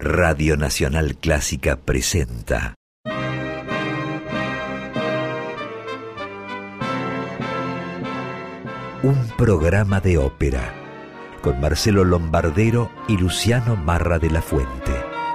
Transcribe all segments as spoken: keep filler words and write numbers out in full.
Radio Nacional Clásica presenta un programa de ópera con Marcelo Lombardero y Luciano Marra de la Fuente.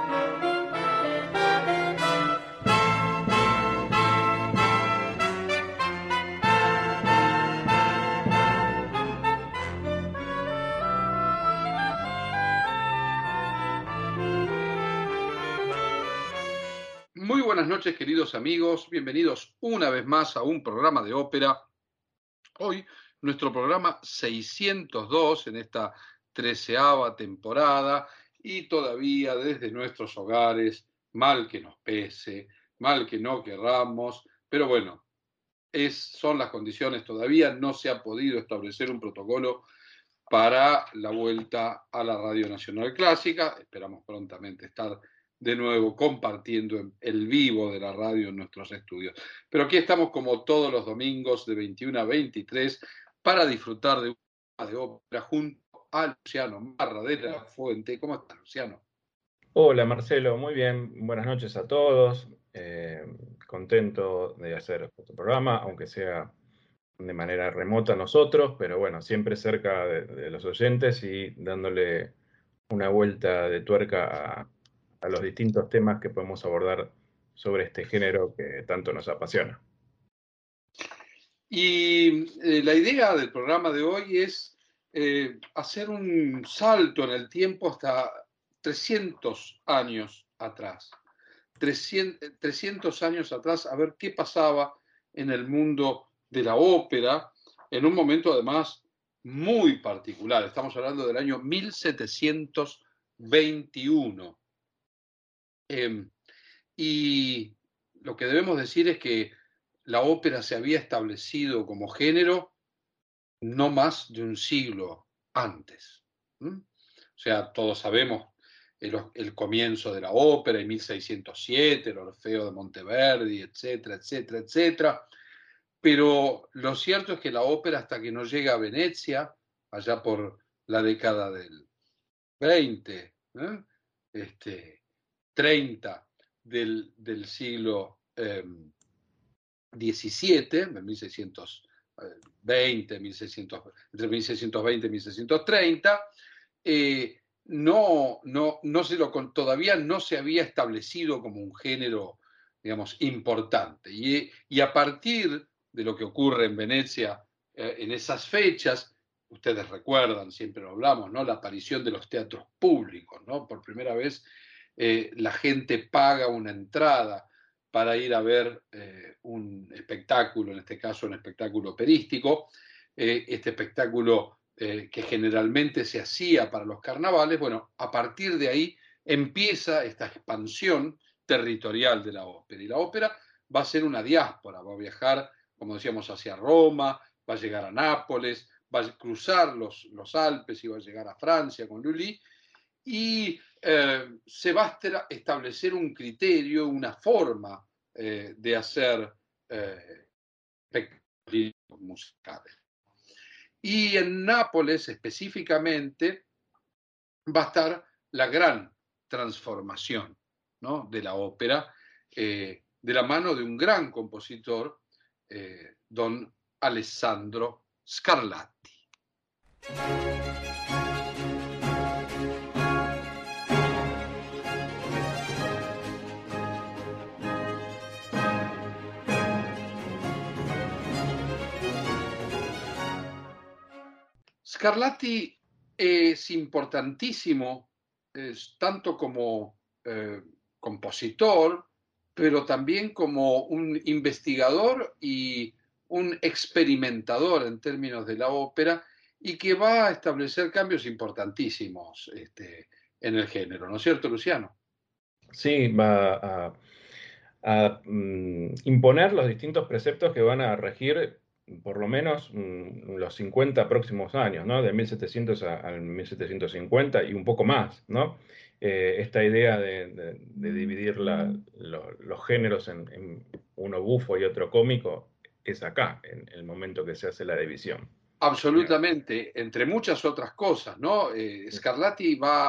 Muy buenas noches, queridos amigos. Bienvenidos una vez más a un programa de ópera. Hoy, nuestro programa seiscientos dos en esta treceava temporada y todavía desde nuestros hogares, mal que nos pese, mal que no querramos, pero bueno, es, son las condiciones todavía, no se ha podido establecer un protocolo para la vuelta a la Radio Nacional Clásica. Esperamos prontamente estar de nuevo compartiendo el vivo de la radio en nuestros estudios. Pero aquí estamos como todos los domingos de veintiuno a veintitrés para disfrutar de una de ópera junto a Luciano Marra de la Fuente. ¿Cómo estás, Luciano? Hola Marcelo, muy bien, buenas noches a todos. Eh, contento de hacer este programa, aunque sea de manera remota nosotros, pero bueno, siempre cerca de, de los oyentes y dándole una vuelta de tuerca a, a los distintos temas que podemos abordar sobre este género que tanto nos apasiona. Y eh, la idea del programa de hoy es eh, hacer un salto en el tiempo hasta trescientos años atrás. trescientos, trescientos años atrás, a ver qué pasaba en el mundo de la ópera, en un momento además muy particular. Estamos hablando del año mil setecientos veintiuno. Eh, y lo que debemos decir es que la ópera se había establecido como género no más de un siglo antes. ¿Mm? O sea, todos sabemos el, el comienzo de la ópera en mil seiscientos siete, el Orfeo de Monteverdi, etcétera, etcétera, etcétera. Pero lo cierto es que la ópera, hasta que no llega a Venecia, allá por la década del veinte, ¿eh? este, treinta del, del siglo eh, diecisiete, en mil seiscientos veinte, mil seiscientos, entre mil seiscientos veinte y mil seiscientos treinta, eh, no, no, no se lo, todavía no se había establecido como un género, digamos, importante. Y, y a partir de lo que ocurre en Venecia eh, en esas fechas, ustedes recuerdan, siempre lo hablamos, ¿no? La aparición de los teatros públicos, ¿no? Por primera vez eh, la gente paga una entrada para ir a ver eh, un espectáculo, en este caso un espectáculo operístico, eh, este espectáculo eh, que generalmente se hacía para los carnavales. Bueno, a partir de ahí empieza esta expansión territorial de la ópera, y la ópera va a ser una diáspora, va a viajar, como decíamos, hacia Roma, va a llegar a Nápoles, va a cruzar los, los Alpes y va a llegar a Francia con Lully, y eh, se va a establecer un criterio, una forma eh, de hacer eh, espectáculos musicales. Y en Nápoles específicamente va a estar la gran transformación, ¿no? de la ópera, eh, de la mano de un gran compositor, eh, don Alessandro Scarlatti. Scarlatti es importantísimo, es, tanto como eh, compositor, pero también como un investigador y un experimentador en términos de la ópera, y que va a establecer cambios importantísimos este, en el género, ¿no es cierto, Luciano? Sí, va a, a um, imponer los distintos preceptos que van a regir por lo menos um, los cincuenta próximos años, ¿no? De mil setecientos al mil setecientos cincuenta y un poco más, ¿no? Eh, esta idea de, de, de dividir la, lo, los géneros en, en uno bufo y otro cómico es acá, en el momento que se hace la división. Absolutamente, entre muchas otras cosas, ¿no? Eh, Scarlatti va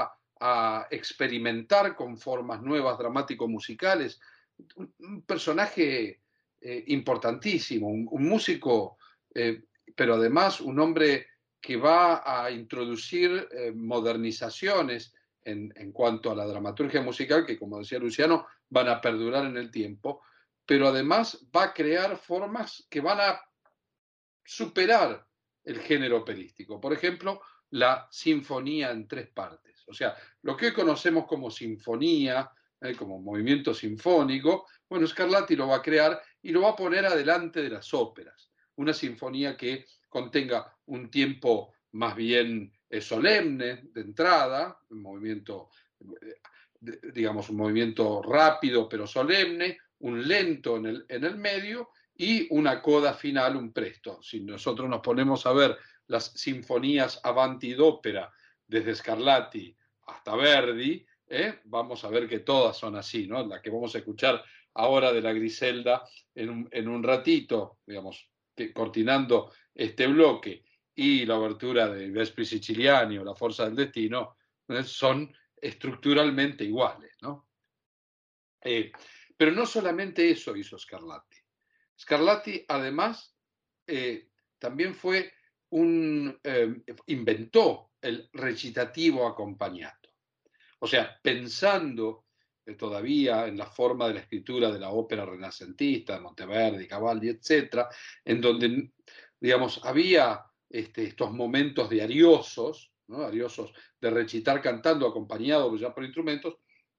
a experimentar con formas nuevas dramático-musicales. Un, un personaje eh, importantísimo, un, un músico, eh, pero además un hombre que va a introducir eh, modernizaciones en, en cuanto a la dramaturgia musical, que como decía Luciano, van a perdurar en el tiempo, pero además va a crear formas que van a superar el género operístico. Por ejemplo, la sinfonía en tres partes. O sea, lo que hoy conocemos como sinfonía, eh, como movimiento sinfónico, bueno, Scarlatti lo va a crear y lo va a poner adelante de las óperas. Una sinfonía que contenga un tiempo más bien eh, solemne de entrada, un movimiento, eh, digamos, un movimiento rápido pero solemne, un lento en el, en el medio y una coda final, un presto. Si nosotros nos ponemos a ver las sinfonías avanti d'opera desde Scarlatti hasta Verdi, ¿eh? vamos a ver que todas son así, ¿no? La que vamos a escuchar ahora de la Griselda en un, en un ratito, digamos, que, cortinando este bloque, y la obertura de Vespri Siciliani o La Forza del Destino, ¿eh? son estructuralmente iguales, ¿no? Eh, pero no solamente eso hizo Scarlatti. Scarlatti, además, eh, también fue un, eh, inventó el recitativo acompañato. O sea, pensando eh, todavía en la forma de la escritura de la ópera renacentista, de Monteverdi, Cavalli, etcétera, en donde, digamos, había este, estos momentos de ariosos, ¿no? Ariosos de recitar cantando acompañado ya por instrumentos.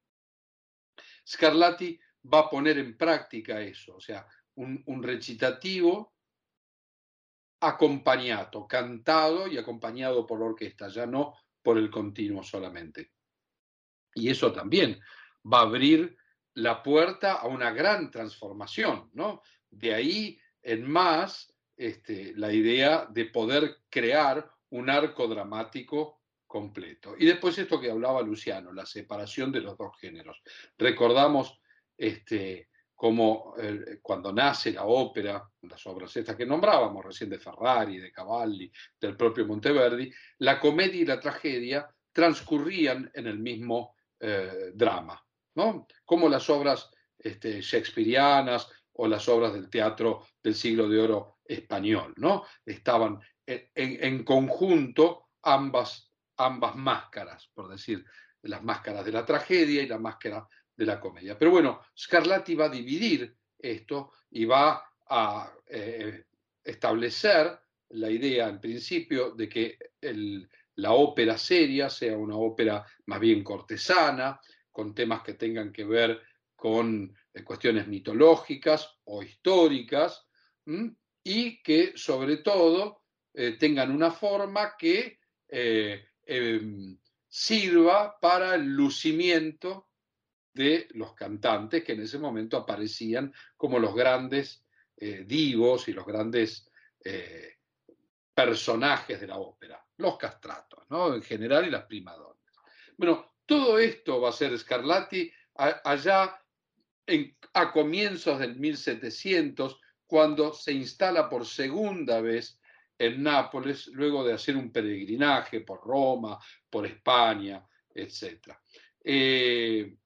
Scarlatti va a poner en práctica eso, o sea, un, un recitativo acompañado, cantado y acompañado por la orquesta, ya no por el continuo solamente. Y eso también va a abrir la puerta a una gran transformación, ¿no? De ahí en más, este, la idea de poder crear un arco dramático completo. Y después esto que hablaba Luciano, la separación de los dos géneros. Recordamos este, como eh, cuando nace la ópera, las obras estas que nombrábamos recién de Ferrari, de Cavalli, del propio Monteverdi, la comedia y la tragedia transcurrían en el mismo eh, drama, ¿no? Como las obras este, shakespearianas o las obras del teatro del siglo de oro español, ¿no? Estaban en, en conjunto ambas, ambas máscaras, por decir, las máscaras de la tragedia y la máscara de la comedia. Pero bueno, Scarlatti va a dividir esto y va a eh, establecer la idea, en principio, de que el, la ópera seria sea una ópera más bien cortesana, con temas que tengan que ver con eh, cuestiones mitológicas o históricas, ¿m? y que sobre todo eh, tengan una forma que eh, eh, sirva para el lucimiento de los cantantes que en ese momento aparecían como los grandes eh, divos y los grandes eh, personajes de la ópera, los castratos, ¿no? En general, y las primadonas. Bueno, todo esto va a ser Scarlatti a, allá en, a comienzos del mil setecientos, cuando se instala por segunda vez en Nápoles, luego de hacer un peregrinaje por Roma, por España, etcétera. Eh,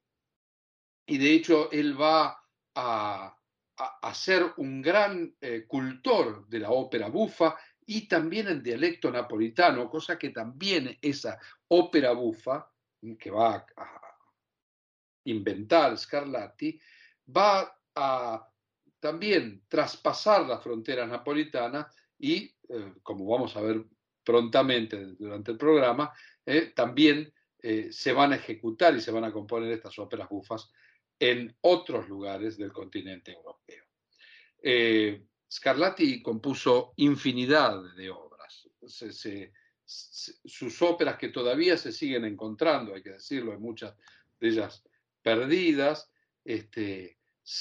y de hecho, él va a, a, a ser un gran eh, cultor de la ópera bufa y también en dialecto napolitano, cosa que también esa ópera bufa que va a, a inventar Scarlatti va a también traspasar las fronteras napolitanas y, eh, como vamos a ver prontamente durante el programa, eh, también eh, se van a ejecutar y se van a componer estas óperas bufas en otros lugares del continente europeo. Eh, Scarlatti compuso infinidad de obras. Se, se, se, sus óperas que todavía se siguen encontrando, hay que decirlo, hay muchas de ellas perdidas, este,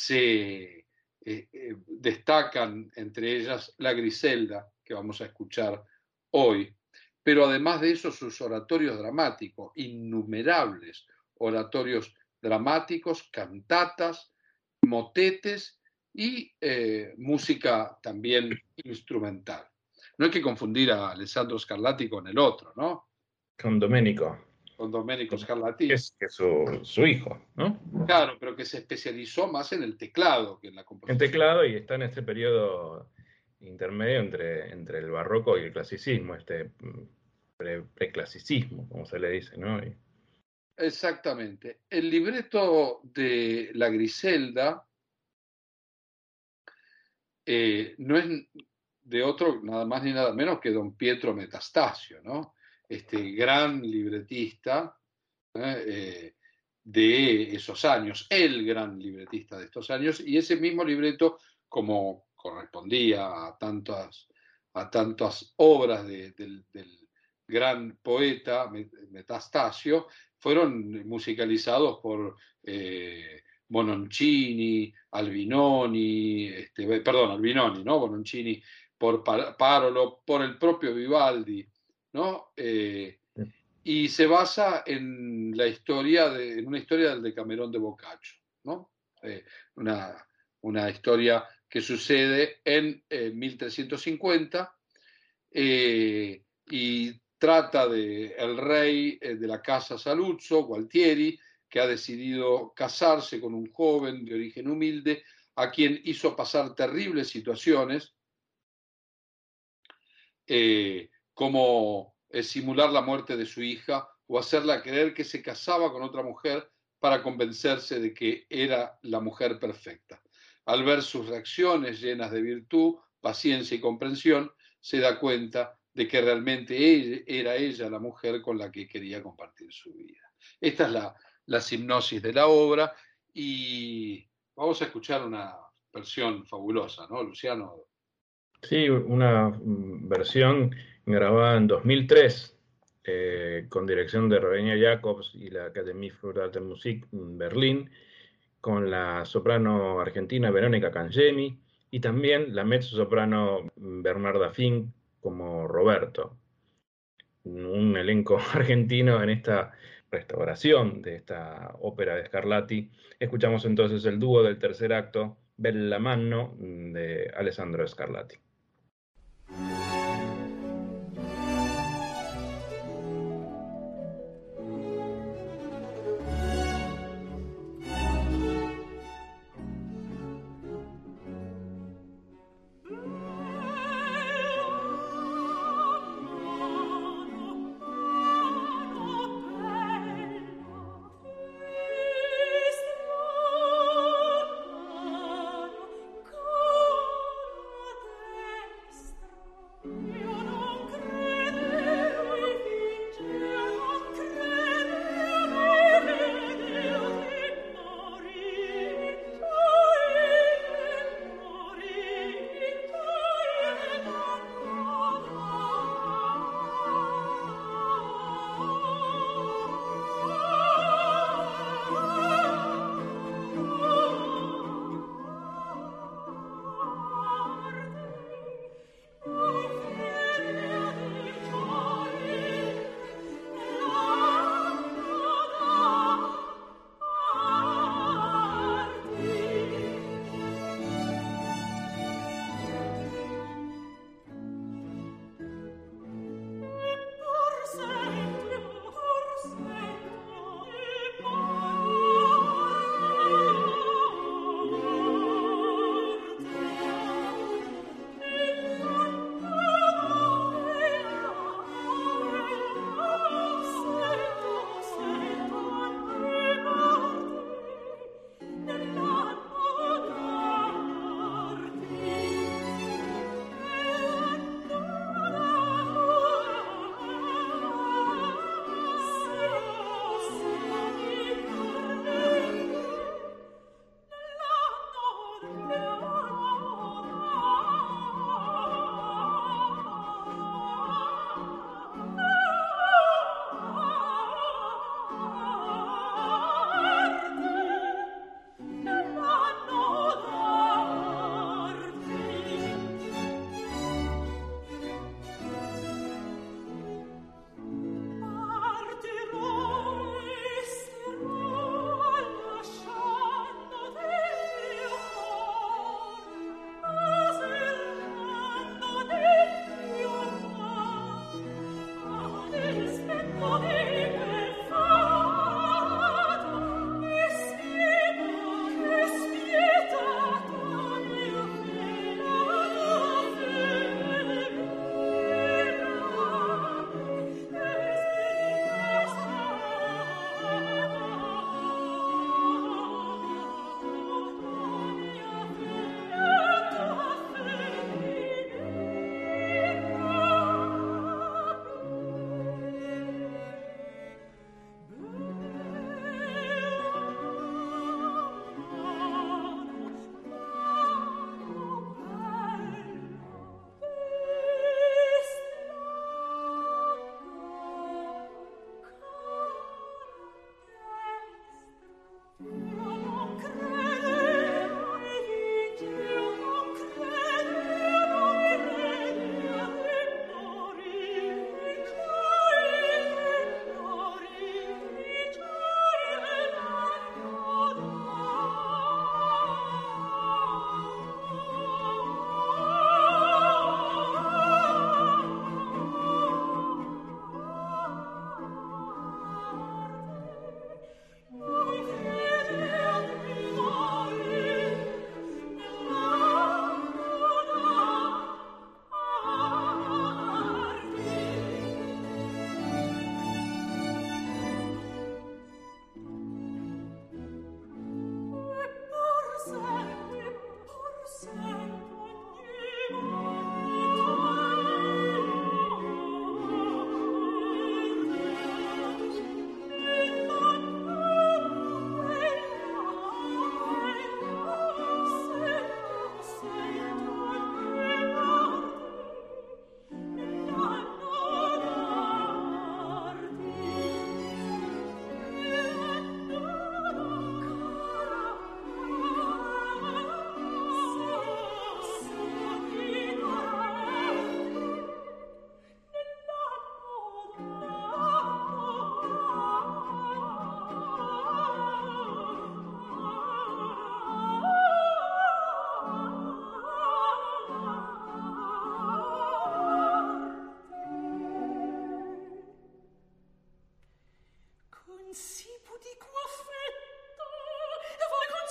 se eh, eh, destacan entre ellas La Griselda, que vamos a escuchar hoy, pero además de eso sus oratorios dramáticos, innumerables oratorios dramáticos, cantatas, motetes y eh, música también instrumental. No hay que confundir a Alessandro Scarlatti con el otro, ¿no? Con Domenico. con Domenico Scarlatti. Es, es su, su hijo, ¿no? Claro, pero que se especializó más en el teclado que en la composición. En teclado, y está en este periodo intermedio entre, entre el barroco y el clasicismo, este pre, preclasicismo, como se le dice, ¿no? Y... Exactamente. El libreto de La Griselda eh, no es de otro, nada más ni nada menos que don Pietro Metastasio, ¿no? Este gran libretista ¿eh? Eh, de esos años, el gran libretista de estos años, y ese mismo libreto, como correspondía a tantas, a tantas obras de, del, del gran poeta Metastasio, fueron musicalizados por eh, Bononcini, Albinoni, este, perdón, Albinoni, ¿no? Bononcini, por Parolo, por el propio Vivaldi, ¿no? Eh, y se basa en la historia de, en una historia del Decamerón de Boccaccio, ¿no? Eh, una, una historia que sucede en eh, mil trescientos cincuenta eh, y trata de el rey eh, de la casa Saluzzo, Gualtieri, que ha decidido casarse con un joven de origen humilde, a quien hizo pasar terribles situaciones, eh, como eh, simular la muerte de su hija o hacerla creer que se casaba con otra mujer para convencerse de que era la mujer perfecta. Al ver sus reacciones llenas de virtud, paciencia y comprensión, se da cuenta de que realmente ella, era ella la mujer con la que quería compartir su vida. Esta es la, la hipnosis de la obra y vamos a escuchar una versión fabulosa, ¿no, Luciano? Sí, una versión grabada en dos mil tres eh, con dirección de Rovenia Jacobs y la Académie für Alte Musik en Berlín, con la soprano argentina Verónica Cangemi y también la mezzo-soprano Bernarda Fink como Roberto. Un elenco argentino en esta restauración de esta ópera de Scarlatti. Escuchamos entonces el dúo del tercer acto, Bella Manno, de Alessandro Scarlatti.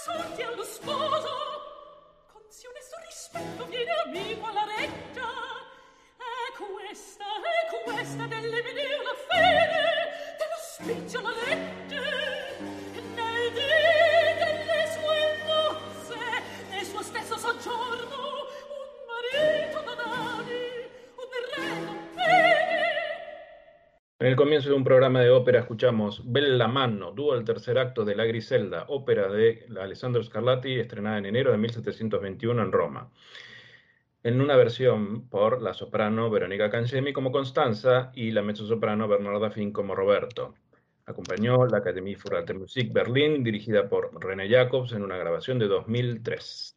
consorti allo sposo, con onesto rispetto viene amico alla reggia. È questa, è questa delle mie una fede, dello spizio la legge, e nel dì delle sue nozze, nel suo stesso soggiorno, un marito non ami, un re non teme. En el comienzo de un programa de ópera escuchamos Bella Manno, dúo del tercer acto de La Griselda, ópera de Alessandro Scarlatti, estrenada en enero de mil setecientos veintiuno en Roma, en una versión por la soprano Veronica Cangemi como Constanza y la mezzosoprano Bernarda Fink como Roberto. Acompañó la Académie pour la Musique Berlin, dirigida por René Jacobs, en una grabación de dos mil tres.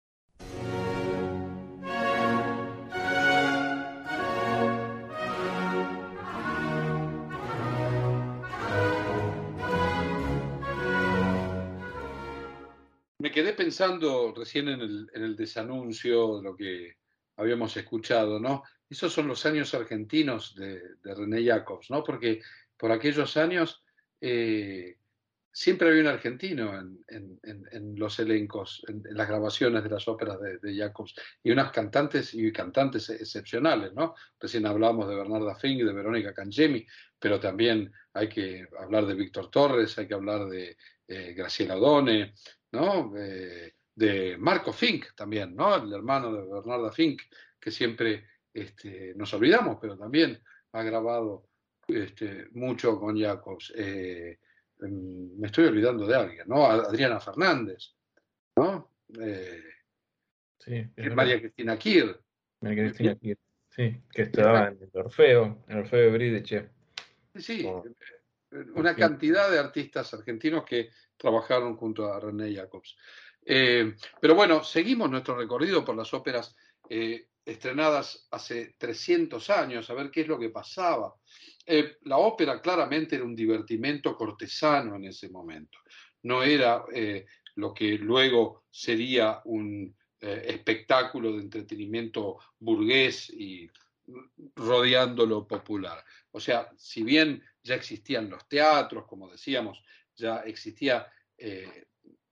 Me quedé pensando recién en el, en el desanuncio de lo que habíamos escuchado, ¿no? Esos son los años argentinos de, de René Jacobs, ¿no? Porque por aquellos años eh, siempre había un argentino en, en, en, en los elencos, en, en las grabaciones de las óperas de, de Jacobs, y unas cantantes y cantantes excepcionales, ¿no? Recién hablábamos de Bernarda Fink y de Verónica Cangemi, pero también hay que hablar de Víctor Torres, hay que hablar de eh, Graciela Odone, ¿no? Eh, de Marco Fink también, ¿no? El hermano de Bernarda Fink, que siempre este, nos olvidamos, pero también ha grabado este, mucho con Jacobs. Eh, me estoy olvidando de alguien, ¿no? Adriana Fernández, ¿no? Eh, sí, María Cristina Kir. María Cristina Kir, sí, que estaba en el Orfeo, en el Orfeo de Eurídice. Sí, oh, una cantidad de artistas argentinos que trabajaron junto a René Jacobs. Eh, pero bueno, seguimos nuestro recorrido por las óperas eh, estrenadas hace trescientos años, a ver qué es lo que pasaba. Eh, la ópera claramente era un divertimento cortesano en ese momento. No era eh, lo que luego sería un eh, espectáculo de entretenimiento burgués y rodeando lo popular. O sea, si bien ya existían los teatros, como decíamos, ya existía eh,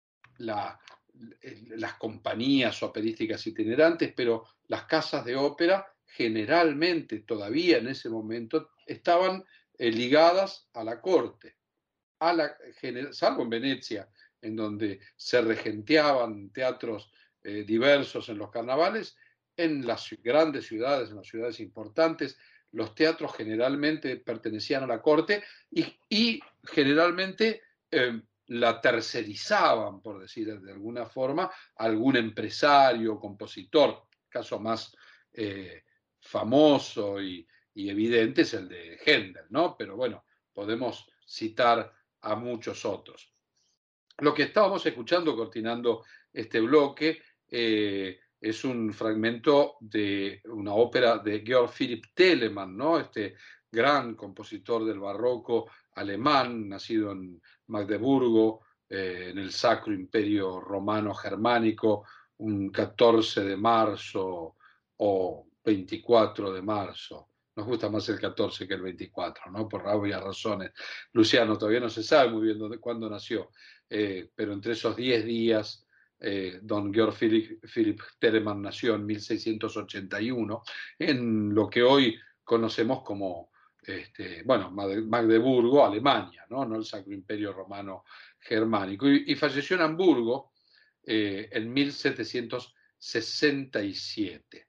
la, las compañías operísticas itinerantes, pero las casas de ópera generalmente todavía en ese momento estaban eh, ligadas a la corte, a la, salvo en Venecia, en donde se regenteaban teatros eh, diversos en los carnavales. En las grandes ciudades, en las ciudades importantes, los teatros generalmente pertenecían a la corte y, y generalmente eh, la tercerizaban, por decir de alguna forma, a algún empresario, compositor. El caso más eh, famoso y, y evidente es el de Händel, ¿no? Pero bueno, podemos citar a muchos otros. Lo que estábamos escuchando, cortinando este bloque, eh, es un fragmento de una ópera de Georg Philipp Telemann, ¿no? Este gran compositor del barroco alemán, nacido en Magdeburgo, eh, en el Sacro Imperio Romano Germánico, un catorce de marzo o veinticuatro de marzo. Nos gusta más el catorce que el veinticuatro, ¿no? Por obvias razones. Luciano, todavía no se sabe muy bien dónde, cuándo nació, eh, pero entre esos diez días, eh, don Georg Philipp, Philipp Telemann nació en mil seiscientos ochenta y uno, en lo que hoy conocemos como, este, bueno, Magdeburgo, Alemania, ¿no? No el Sacro Imperio Romano Germánico, y, y falleció en Hamburgo eh, en mil setecientos sesenta y siete.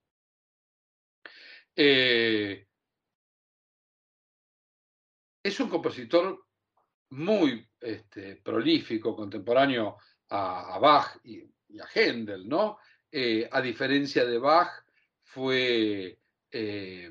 Eh, es un compositor muy este, prolífico, contemporáneo a, a Bach y, y, a Händel, ¿no? Eh, a diferencia de Bach, fue, eh,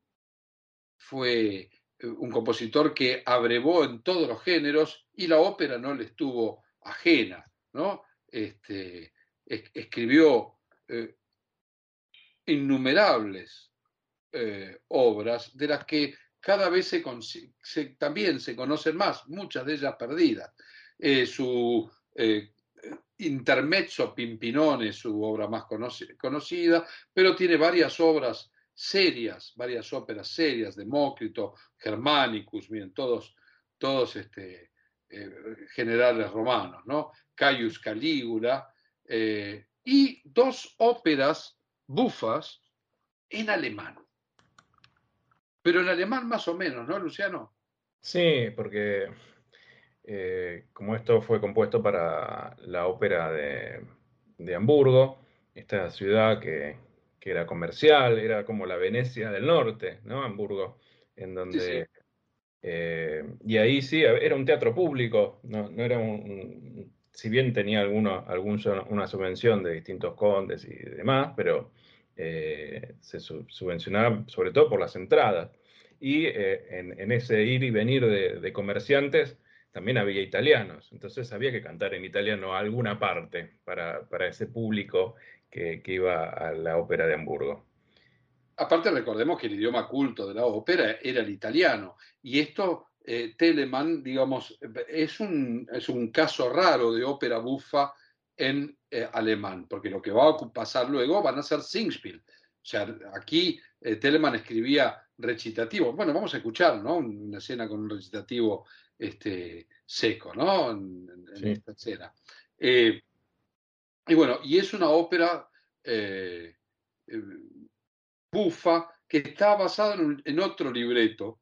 fue un compositor que abrevó en todos los géneros y la ópera no le estuvo ajena, ¿no? Este, es, escribió eh, innumerables Eh, obras de las que cada vez se, se, también se conocen más, muchas de ellas perdidas. Eh, su eh, Intermezzo Pimpinone es su obra más conoc conocida, pero tiene varias obras serias, varias óperas serias, Demócrito, Germanicus, miren, todos, todos este, eh, generales romanos, ¿no? Caius Calígula, eh, y dos óperas bufas en alemán. Pero en alemán más o menos, ¿no, Luciano? Sí, porque eh, como esto fue compuesto para la ópera de, de Hamburgo, esta ciudad que, que era comercial, era como la Venecia del norte, ¿no? Hamburgo, en Sí, sí. donde... eh, y ahí sí, era un teatro público, no, no era un, un- si bien tenía alguno, algún, una subvención de distintos condes y demás, pero eh, se su- subvencionaba sobre todo por las entradas. Y eh, en, en ese ir y venir de, de comerciantes también había italianos, entonces había que cantar en italiano alguna parte para, para ese público que, que iba a la ópera de Hamburgo. Aparte recordemos que el idioma culto de la ópera era el italiano, y esto, eh, Telemann, digamos, es un, es un caso raro de ópera bufa en eh, alemán, porque lo que va a pasar luego van a ser Singspiel. O sea, aquí eh, Telemann escribía recitativo. Bueno, vamos a escuchar, ¿no? Una escena con un recitativo este, seco, ¿no? En, en, en Sí. esta escena. Eh, y bueno, y es una ópera... Eh, eh, bufa, que está basado en, un, en otro libreto,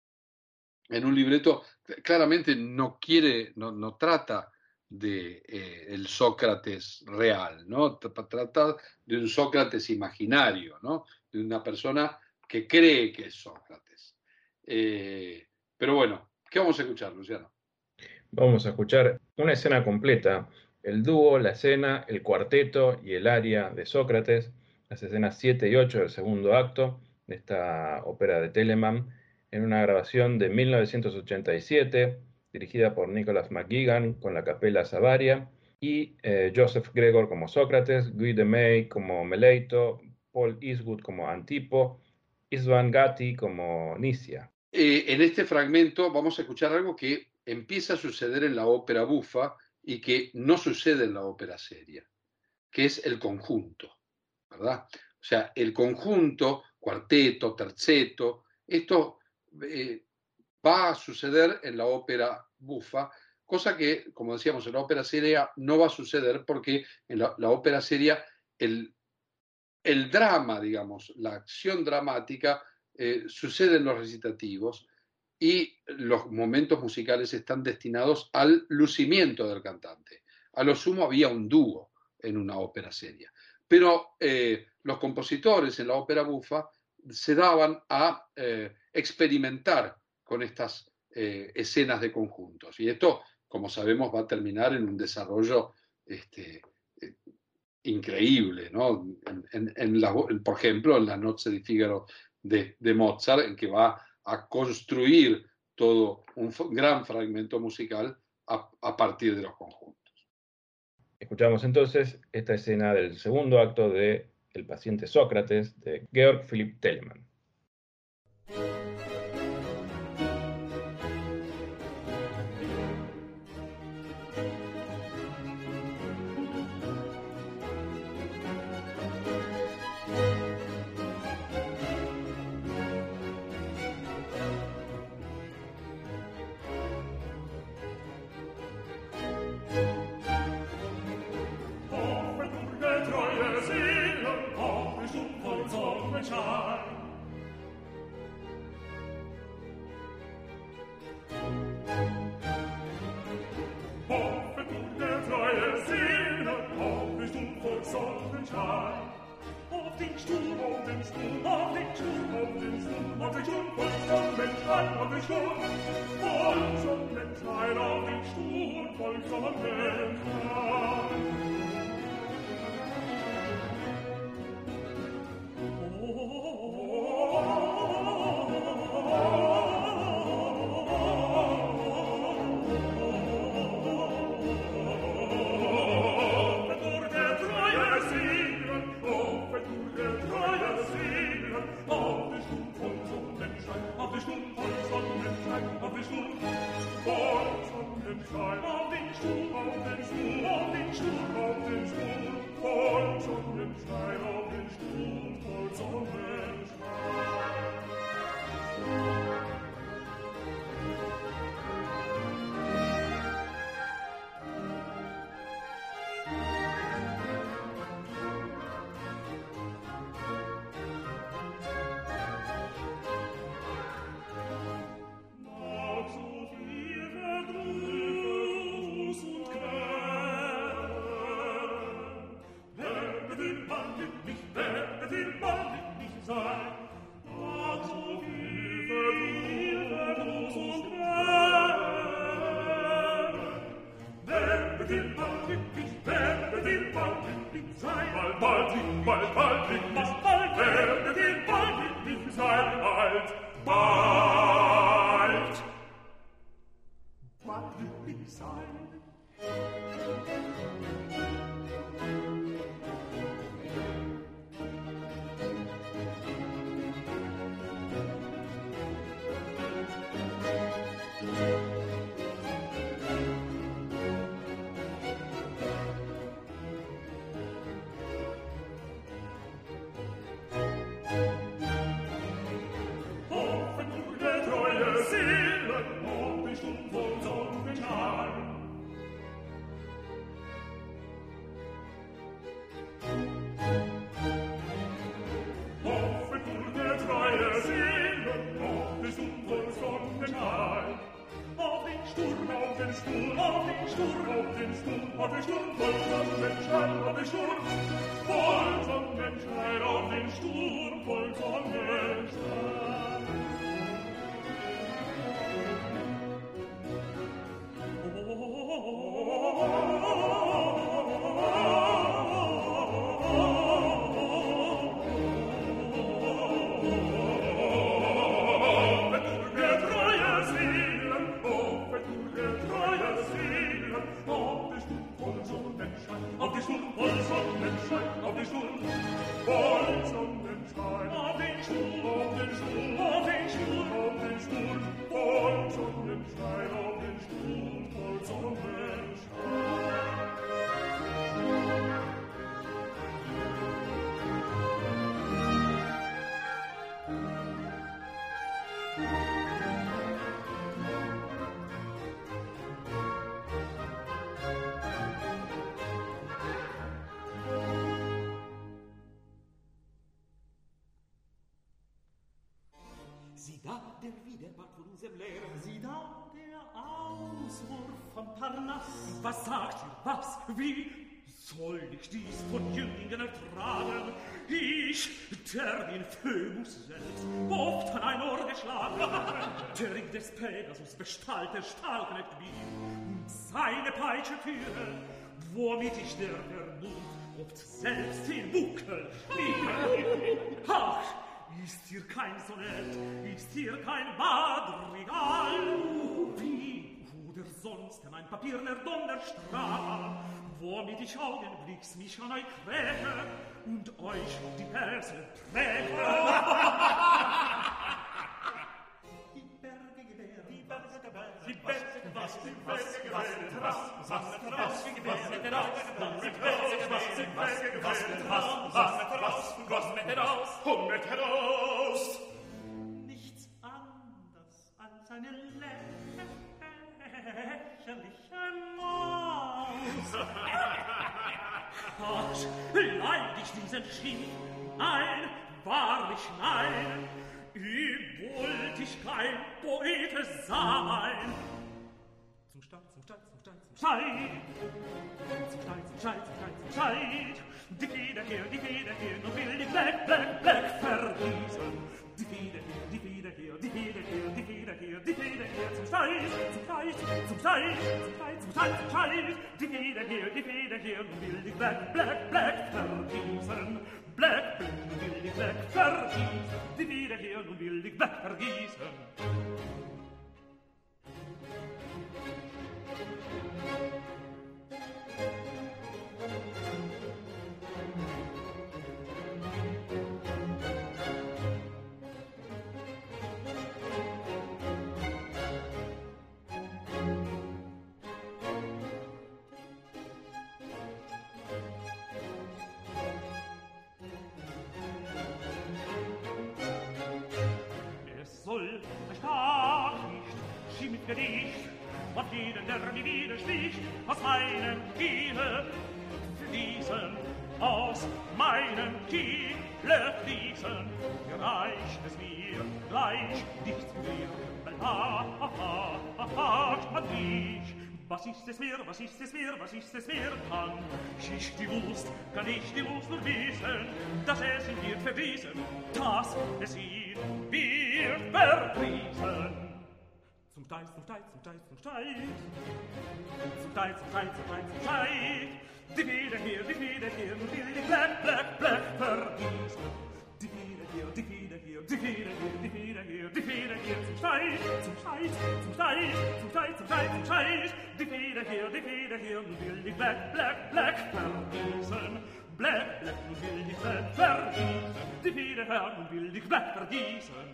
en un libreto claramente no quiere, no, no trata de eh, el Sócrates real, ¿no? Trata de un Sócrates imaginario, ¿no? De una persona que cree que es Sócrates. Eh, pero bueno, ¿qué vamos a escuchar, Luciano? Vamos a escuchar una escena completa, el dúo, la escena, el cuarteto y el aria de Sócrates, las escenas siete y ocho del segundo acto de esta ópera de Telemann, en una grabación de mil novecientos ochenta y siete, dirigida por Nicholas McGuigan con la Capella Savaria, y eh, Joseph Gregor como Sócrates, Guy de May como Meleito, Paul Eastwood como Antipo, István Gatti como Nisia. Eh, en este fragmento vamos a escuchar algo que empieza a suceder en la ópera bufa y que no sucede en la ópera seria, que es el conjunto, ¿verdad? O sea, el conjunto, cuarteto, terceto, esto eh, va a suceder en la ópera bufa, cosa que, como decíamos, en la ópera seria no va a suceder porque en la, la ópera seria el, el drama, digamos, la acción dramática eh, sucede en los recitativos y los momentos musicales están destinados al lucimiento del cantante. A lo sumo había un dúo en una ópera seria. Pero eh, los compositores en la ópera bufa se daban a eh, experimentar con estas eh, escenas de conjuntos. Y esto, como sabemos, va a terminar en un desarrollo este, eh, increíble, ¿no? En, en, en la, por ejemplo, en la Noche di Figaro de, de Mozart, en que va a construir todo un gran fragmento musical a, a partir de los conjuntos. Escuchamos entonces esta escena del segundo acto de El paciente Sócrates de Georg Philipp Telemann. will bald glücklich, werde will bald glücklich sein. Bald, bald, bald, bald glücklich, bald, werde will bald glücklich sein. Bald, bald, bald glücklich sein. Sieh da der Widerpart von unserem Lehrer, sieh da der Auswurf von Parnass. Was sagt ihr, was, wie soll ich dies von Jünglingen ertragen? Ich, der den Phöbus selbst oft an ein Ohr geschlagen, der Ring des Pegasus bestalter Stahlknecht wie, und seine Peitsche führe, womit ich der Vernunft oft selbst in Buckel schmiege. Ach, ist hier kein Sonett, ist hier kein Madrigal, wie oder sonst mein papierner Donnerstrahl, womit ich augenblicks mich an euch quäle und euch die Verse präge. Die Berge gewähren, die Berge gewähren, die Berge was, die was, Berge was, was, was, was, was, die Berge was, die Berge was, die Berge was, was, was, was mit heraus, komm mit heraus. Nichts anders als eine lächerliche Maus. Ach, leid ich diesen Schiff? Nein, wahrlich nein. Ich wollt ich kein Poete sein. Zum Stein, zum Stein, zum Stein, zum Stein. Zum Stein, zum Stein, zum Stein, zum Stein. Die Feder hier, die Feder hier, nun will die Black, Black, Black vergießen. Die Feder hier, die Feder hier, die Feder hier, die Feder hier, die Feder hier, zum Stein, zum Stein, zum Stein, zum Stein, zum Stein, zum Stein. Die Feder hier, die Feder hier, nun will die Black, Black, Black vergießen. Black, Black, nun will die Black vergießen. Die Feder hier, nun will die Black vergießen. Gedicht, auf jeden, der mir widersticht, aus meinem Kiele fließen, aus meinem Kiele fließen, reicht es mir gleich nicht zu mir, weil ha, ha, ha, ha, ha, man riecht. Was ist es mir, was ist es mir, was ist es mir, kann ich die Lust, kann ich die Lust nur wissen, dass es ihn wird verwiesen, dass es ihn wird verwiesen. Zum Steit, zum Steit, zum Steit, zum Steit. Zum Steit, zum Steit, zum Steit, zum Steit. Die Feder hier, die Feder hier, und will die Black, Black, Black vergießen. Die Feder hier, die Feder hier, die Feder hier, die Feder hier, die Feder hier, zum Steit, zum Steit, zum Steit, zum Steit, zum Steit, zum Steit. Die Feder hier, die Feder hier, und will die Black, Black, Black vergießen. Black, Black, und will die Black vergießen. Die Feder her, und will die Black vergießen.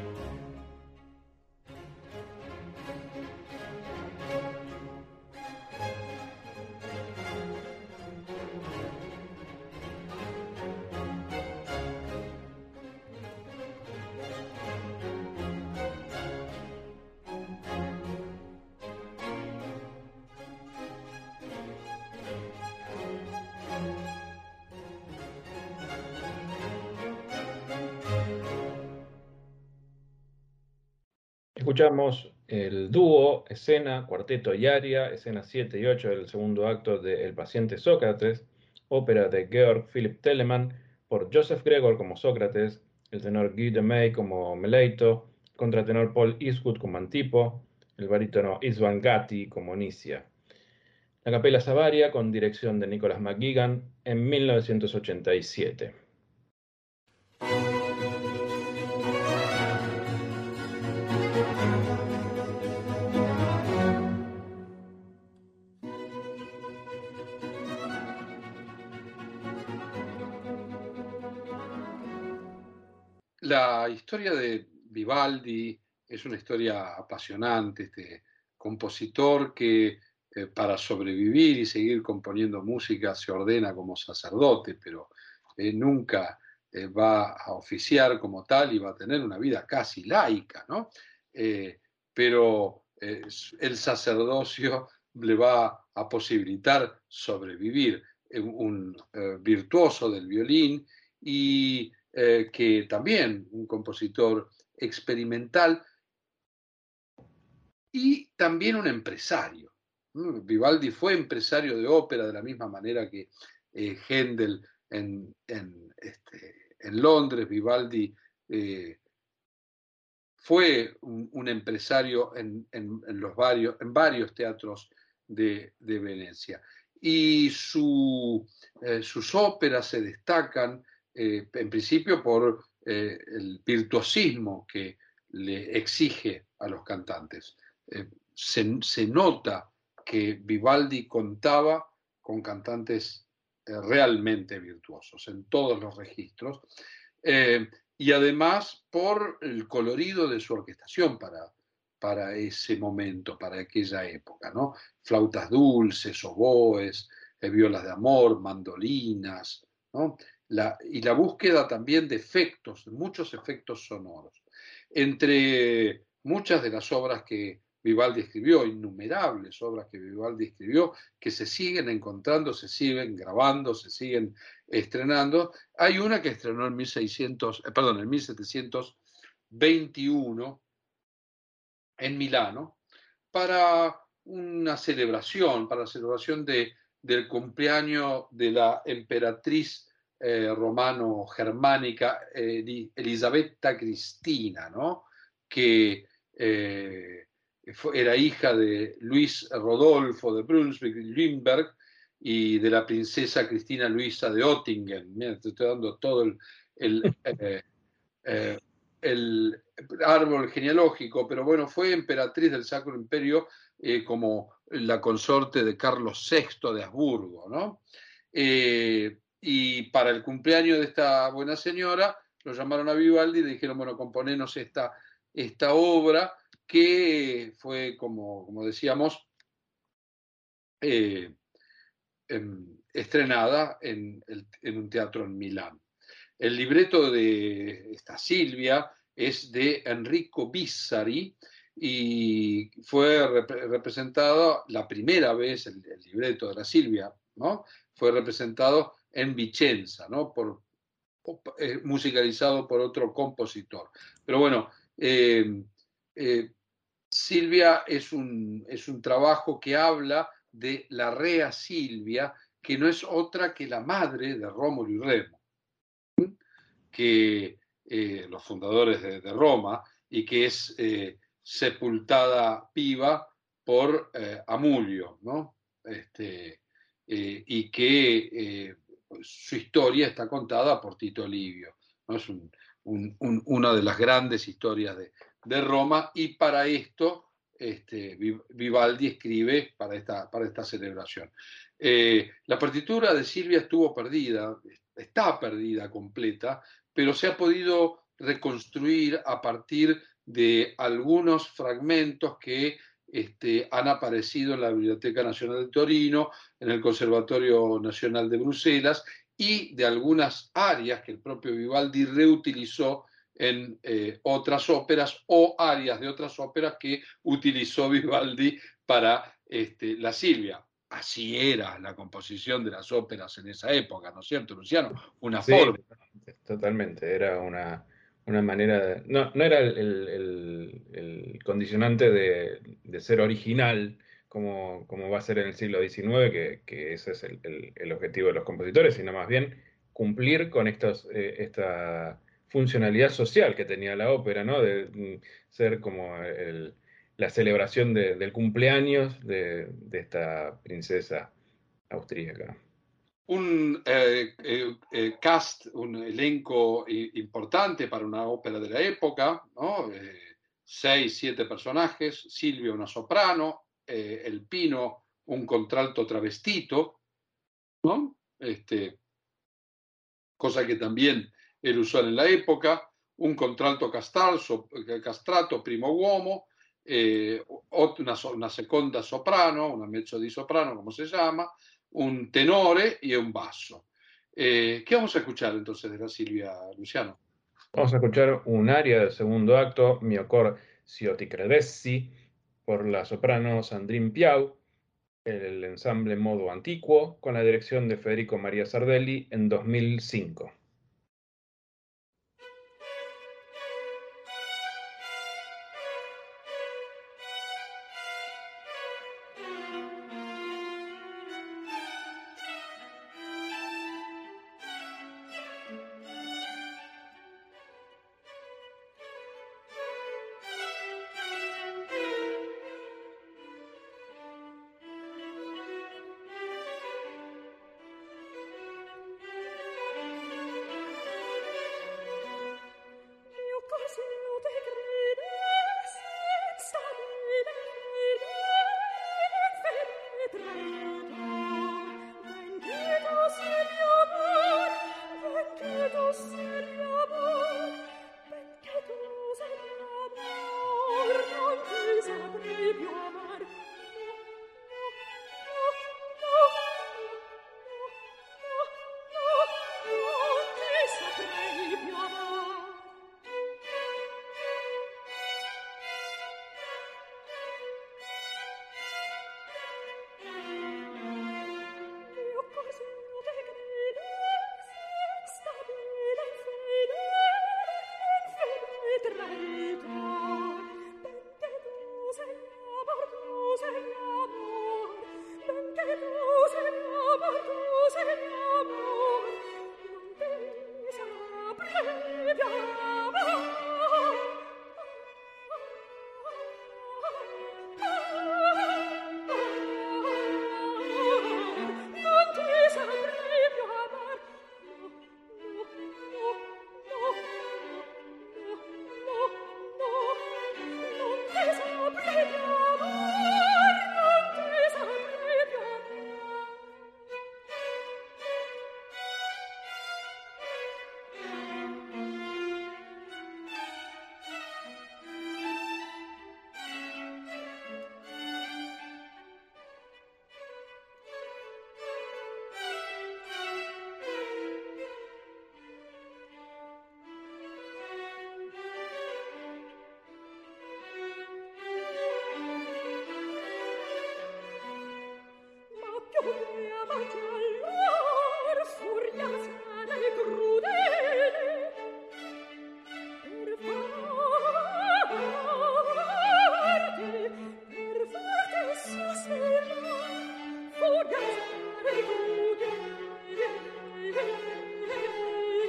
Escuchamos el dúo, escena, cuarteto y aria, escenas siete y ocho del segundo acto de El paciente Sócrates, ópera de Georg Philipp Telemann, por Joseph Gregor como Sócrates, el tenor Guy de May como Meleito, el contratenor Paul Eastwood como Antipo, el barítono István Gatti como Nisia. La Capella Savaria, con dirección de Nicholas McGuigan, en mil novecientos ochenta y siete. La historia de Vivaldi es una historia apasionante, este compositor que eh, para sobrevivir y seguir componiendo música se ordena como sacerdote, pero eh, nunca eh, va a oficiar como tal y va a tener una vida casi laica, ¿no? Eh, pero eh, el sacerdocio le va a posibilitar sobrevivir. Un, un eh, virtuoso del violín y Eh, que también un compositor experimental y también un empresario. Vivaldi fue empresario de ópera de la misma manera que eh, Händel en, en, este, en Londres. Vivaldi eh, fue un, un empresario en, en, en, los varios, en varios teatros de, de Venecia. Y su, eh, sus óperas se destacan Eh, en principio por eh, el virtuosismo que le exige a los cantantes. Eh, se, se nota que Vivaldi contaba con cantantes eh, realmente virtuosos en todos los registros, eh, y además por el colorido de su orquestación para, para ese momento, para aquella época, ¿no? Flautas dulces, oboes, eh, violas de amor, mandolinas, ¿no? La, y la búsqueda también de efectos, muchos efectos sonoros. Entre muchas de las obras que Vivaldi escribió, innumerables obras que Vivaldi escribió, que se siguen encontrando, se siguen grabando, se siguen estrenando, hay una que estrenó en, mil seiscientos, eh, perdón, en mil setecientos veintiuno en Milano para una celebración, para la celebración de, del cumpleaños de la emperatriz Eh, romano-germánica eh, Elisabetta Cristina, ¿no? Que eh, fue, era hija de Luis Rodolfo de Brunswick-Lüneburg y de la princesa Cristina Luisa de Ottingen. Mira, te estoy dando todo el, el, eh, eh, el árbol genealógico, pero bueno, fue emperatriz del Sacro Imperio eh, como la consorte de Carlos sexto de Habsburgo, ¿no? Eh, Y para el cumpleaños de esta buena señora, lo llamaron a Vivaldi y le dijeron, bueno, componenos esta, esta obra que fue, como, como decíamos, eh, en, estrenada en, el, en un teatro en Milán. El libreto de esta Silvia es de Enrico Bissari y fue rep representado la primera vez, el, el libreto de la Silvia, ¿no? Fue representado en Vicenza, ¿no? Por, por, eh, musicalizado por otro compositor. Pero bueno, eh, eh, Silvia es un, es un trabajo que habla de la rea Silvia, que no es otra que la madre de Rómulo y Remo, que eh, los fundadores de, de Roma, y que es, eh, sepultada viva por eh, Amulio, ¿no? Este, eh, y que eh, su historia está contada por Tito Livio, ¿no? Es un, un, un, una de las grandes historias de, de Roma, y para esto este, Vivaldi escribe para esta, para esta celebración. Eh, la partitura de Silvia estuvo perdida, está perdida completa, pero se ha podido reconstruir a partir de algunos fragmentos que este, han aparecido en la Biblioteca Nacional de Torino, en el Conservatorio Nacional de Bruselas, y de algunas áreas que el propio Vivaldi reutilizó en eh, otras óperas, o áreas de otras óperas que utilizó Vivaldi para este, la Silvia. Así era la composición de las óperas en esa época, ¿no es cierto, Luciano? Una Sí, forma. totalmente, era una, una manera de... No, no era el, el, el, el condicionante de, de ser original, como, como va a ser en el siglo diecinueve, que, que ese es el, el, el objetivo de los compositores, sino más bien cumplir con estos, eh, esta funcionalidad social que tenía la ópera, ¿no? De mm, ser como el, la celebración de, del cumpleaños de, de esta princesa austríaca. Un eh, eh, eh, cast, un elenco importante para una ópera de la época, ¿no? Eh, seis, siete personajes, Silvia una soprano, eh, el Pino un contralto travestito, ¿no? Este, cosa que también era usual en la época, un contralto castrato, castrato primo uomo, eh, una, una seconda soprano, una mezzo di soprano, como se llama, un tenore y un basso. Eh, ¿Qué vamos a escuchar entonces de la Silvia, Luciano? Vamos a escuchar un aria del segundo acto, Mio cor s'io ti credessi, por la soprano Sandrine Piau, el ensamble Modo Antiquo, con la dirección de Federico María Sardelli en dos mil cinco.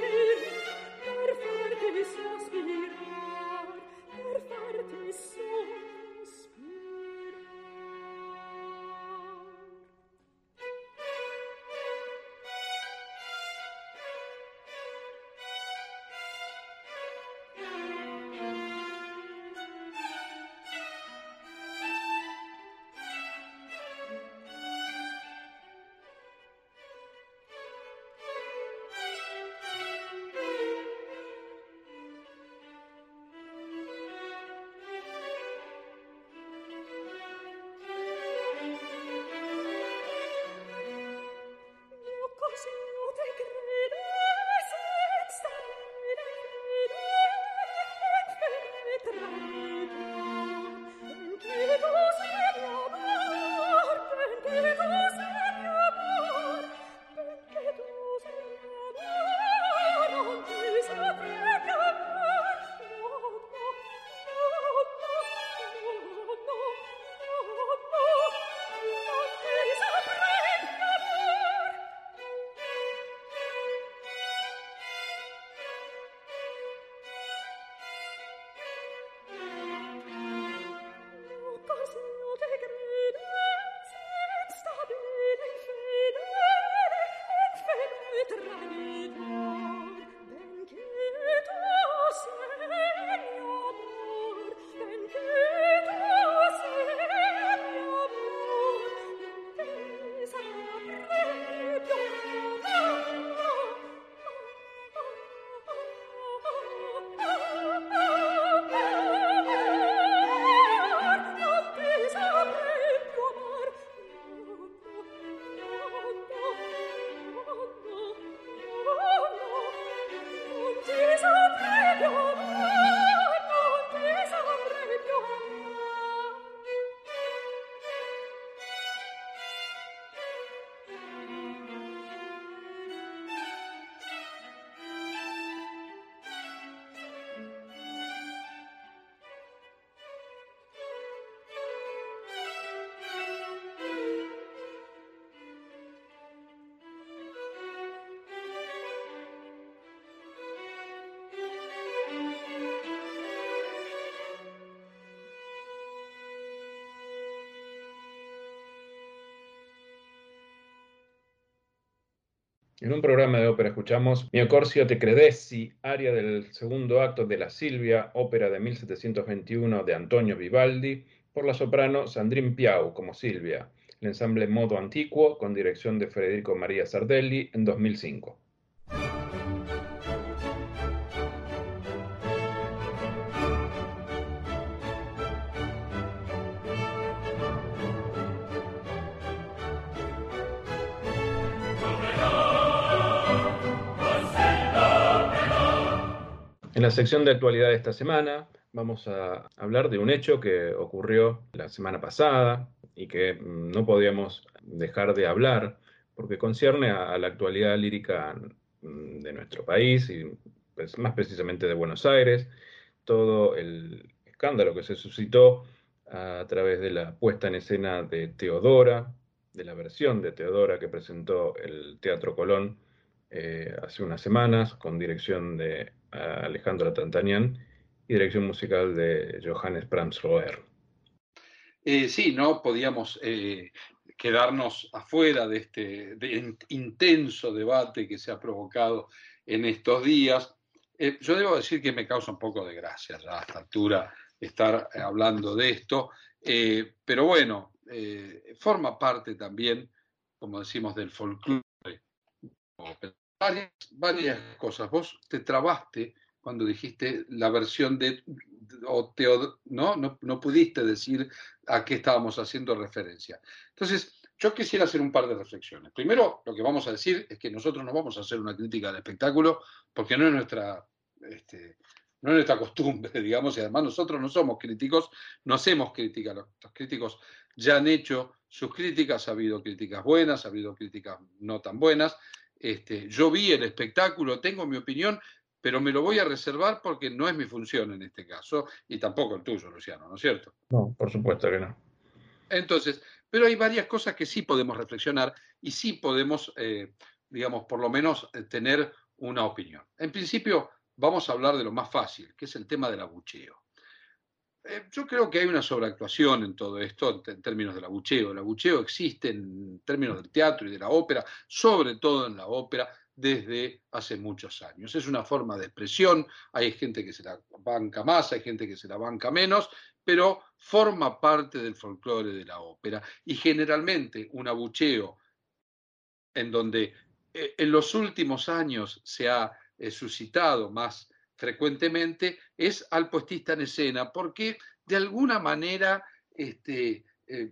Per farti sospirare, per farti sospirare. En un programa de ópera escuchamos Mio Corsio te credessi, aria del segundo acto de La Silvia, ópera de mil setecientos veintiuno de Antonio Vivaldi, por la soprano Sandrine Piau como Silvia, el ensamble Modo Antiquo con dirección de Federico María Sardelli en dos mil cinco. En la sección de actualidad de esta semana vamos a hablar de un hecho que ocurrió la semana pasada y que no podíamos dejar de hablar porque concierne a, a la actualidad lírica de nuestro país y pues, más precisamente de Buenos Aires, todo el escándalo que se suscitó a través de la puesta en escena de Teodora, de la versión de Teodora que presentó el Teatro Colón eh, hace unas semanas, con dirección de uh, Alejandro Tantanian y dirección musical de Johannes Brahms Roer. Eh, sí, no podíamos eh, quedarnos afuera de este de intenso debate que se ha provocado en estos días. Eh, yo debo decir que me causa un poco de gracia ya a esta altura estar hablando de esto, eh, pero bueno, eh, forma parte también, como decimos, del folclore. Varias, varias cosas. Vos te trabaste cuando dijiste la versión de, o te, ¿no? No, no pudiste decir a qué estábamos haciendo referencia. Entonces, yo quisiera hacer un par de reflexiones. Primero, lo que vamos a decir es que nosotros no vamos a hacer una crítica del espectáculo porque no es nuestra, este, no es nuestra costumbre, digamos, y además nosotros no somos críticos, no hacemos crítica. Los, los críticos ya han hecho sus críticas, ha habido críticas buenas, ha habido críticas no tan buenas. Este, yo vi el espectáculo, tengo mi opinión, pero me lo voy a reservar porque no es mi función en este caso, y tampoco el tuyo, Luciano, ¿no es cierto? No, por supuesto que no. Entonces, pero hay varias cosas que sí podemos reflexionar y sí podemos, eh, digamos, por lo menos eh, tener una opinión. En principio, vamos a hablar de lo más fácil, que es el tema del abucheo. Eh, yo creo que hay una sobreactuación en todo esto en términos del abucheo. El abucheo existe en términos del teatro y de la ópera, sobre todo en la ópera, desde hace muchos años. Es una forma de expresión, hay gente que se la banca más, hay gente que se la banca menos, pero forma parte del folclore de la ópera. Y generalmente un abucheo en donde eh, en los últimos años se ha eh, suscitado más frecuentemente es al puestista en escena, porque de alguna manera este, eh,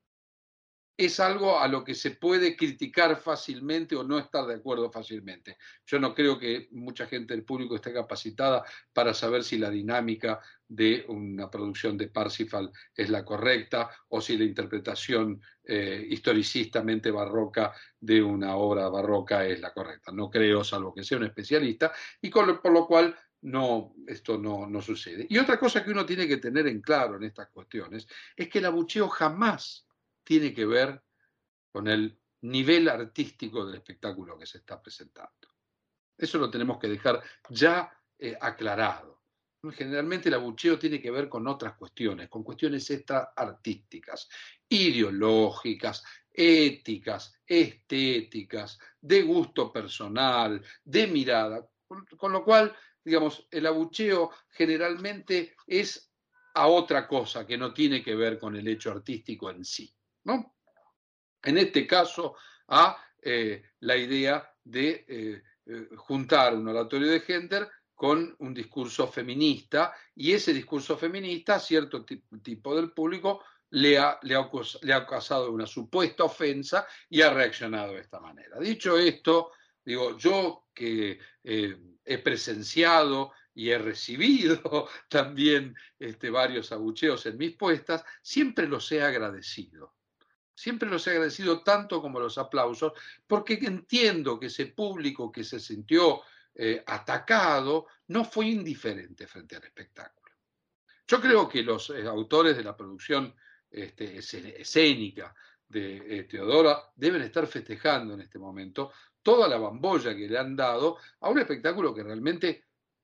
es algo a lo que se puede criticar fácilmente o no estar de acuerdo fácilmente. Yo no creo que mucha gente del público esté capacitada para saber si la dinámica de una producción de Parsifal es la correcta o si la interpretación eh, historicistamente barroca de una obra barroca es la correcta. No creo, salvo que sea un especialista, y con lo, por lo cual no, esto no, no sucede. Y otra cosa que uno tiene que tener en claro en estas cuestiones es que el abucheo jamás tiene que ver con el nivel artístico del espectáculo que se está presentando. Eso lo tenemos que dejar ya eh, aclarado. Generalmente el abucheo tiene que ver con otras cuestiones, con cuestiones extra artísticas, ideológicas, éticas, estéticas, de gusto personal, de mirada, con, con lo cual, digamos, el abucheo generalmente es a otra cosa que no tiene que ver con el hecho artístico en sí, ¿no? En este caso, a eh, la idea de eh, eh, juntar un oratorio de Händel con un discurso feminista, y ese discurso feminista a cierto tipo del público le ha, le, ha, le ha causado una supuesta ofensa y ha reaccionado de esta manera. Dicho esto, digo, yo que eh, he presenciado y he recibido también este, varios abucheos en mis puestas, siempre los he agradecido. Siempre los he agradecido tanto como los aplausos, porque entiendo que ese público que se sintió eh, atacado no fue indiferente frente al espectáculo. Yo creo que los eh, autores de la producción este, escénica de eh, Teodora deben estar festejando en este momento toda la bambolla que le han dado a un espectáculo que realmente,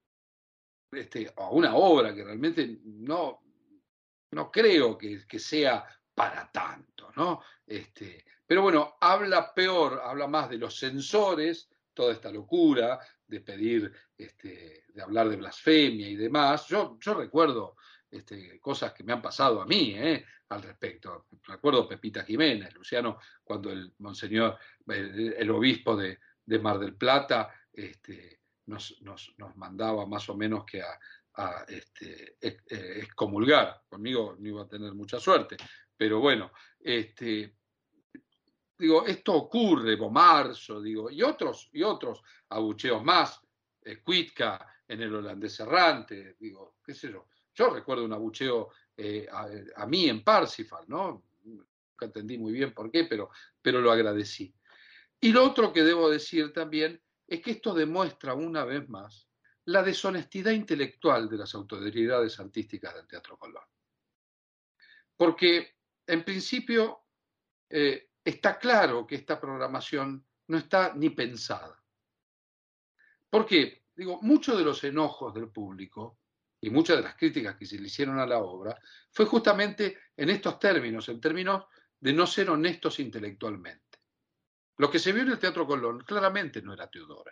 este, a una obra que realmente no, no creo que, que sea para tanto, ¿no? Este, Pero bueno, habla peor, habla más de los censores, toda esta locura de pedir, este, de hablar de blasfemia y demás. Yo, yo recuerdo este, cosas que me han pasado a mí eh, al respecto. Recuerdo Pepita Jiménez, Luciano, cuando el monseñor, el, el obispo de, de Mar del Plata, este, nos, nos, nos mandaba más o menos que a, a este, excomulgar. Conmigo no iba a tener mucha suerte, pero bueno, este, digo, esto ocurre, Bomarzo, digo, y otros, y otros abucheos más, eh, Cuitca en el holandés errante, digo, qué sé yo. Yo recuerdo un abucheo eh, a, a mí en Parsifal, ¿no? Nunca entendí muy bien por qué, pero, pero lo agradecí. Y lo otro que debo decir también es que esto demuestra una vez más la deshonestidad intelectual de las autoridades artísticas del Teatro Colón. Porque, en principio, eh, está claro que esta programación no está ni pensada. ¿Por qué? Digo, muchos de los enojos del público y muchas de las críticas que se le hicieron a la obra fue justamente en estos términos, en términos de no ser honestos intelectualmente. Lo que se vio en el Teatro Colón claramente no era Teodora.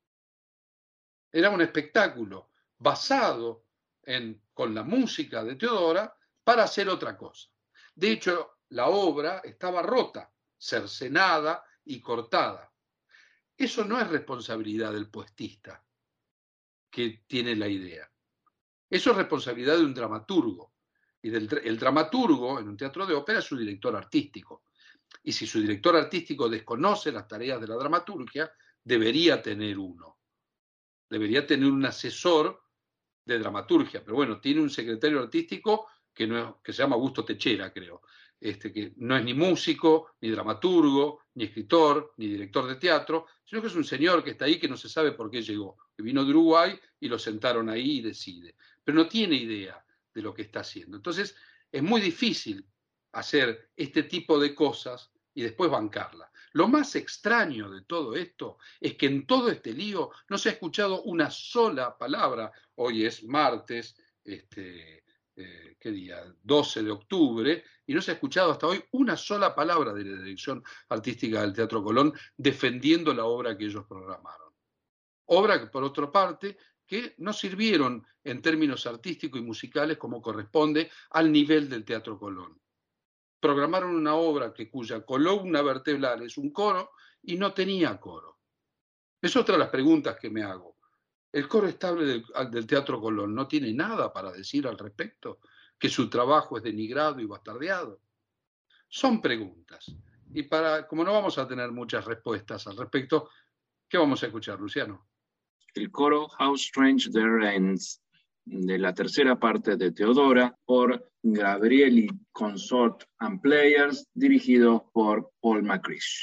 Era un espectáculo basado en, con la música de Teodora para hacer otra cosa. De hecho, la obra estaba rota, cercenada y cortada. Eso no es responsabilidad del puestista que tiene la idea. Eso es responsabilidad de un dramaturgo. Y del, el dramaturgo en un teatro de ópera es su director artístico. Y si su director artístico desconoce las tareas de la dramaturgia, debería tener uno. Debería tener un asesor de dramaturgia. Pero bueno, tiene un secretario artístico que, no es, que se llama Augusto Techera, creo. Este, que no es ni músico, ni dramaturgo, ni escritor, ni director de teatro, sino que es un señor que está ahí que no se sabe por qué llegó, que vino de Uruguay y lo sentaron ahí y decide. Pero no tiene idea de lo que está haciendo. Entonces, es muy difícil hacer este tipo de cosas y después bancarla. Lo más extraño de todo esto es que en todo este lío no se ha escuchado una sola palabra. Hoy es martes, este, eh, ¿qué día? doce de octubre, y no se ha escuchado hasta hoy una sola palabra de la dirección artística del Teatro Colón defendiendo la obra que ellos programaron. Obra que, por otra parte, que no sirvieron en términos artísticos y musicales como corresponde al nivel del Teatro Colón. Programaron una obra que, cuya columna vertebral es un coro y no tenía coro. Es otra de las preguntas que me hago. El coro estable del, del Teatro Colón no tiene nada para decir al respecto, que su trabajo es denigrado y bastardeado. Son preguntas. Y para, como no vamos a tener muchas respuestas al respecto, ¿qué vamos a escuchar, Luciano? El coro How Strange the Rains, de la tercera parte de Teodora, por Gabrieli Consort and Players, dirigido por Paul McCrish.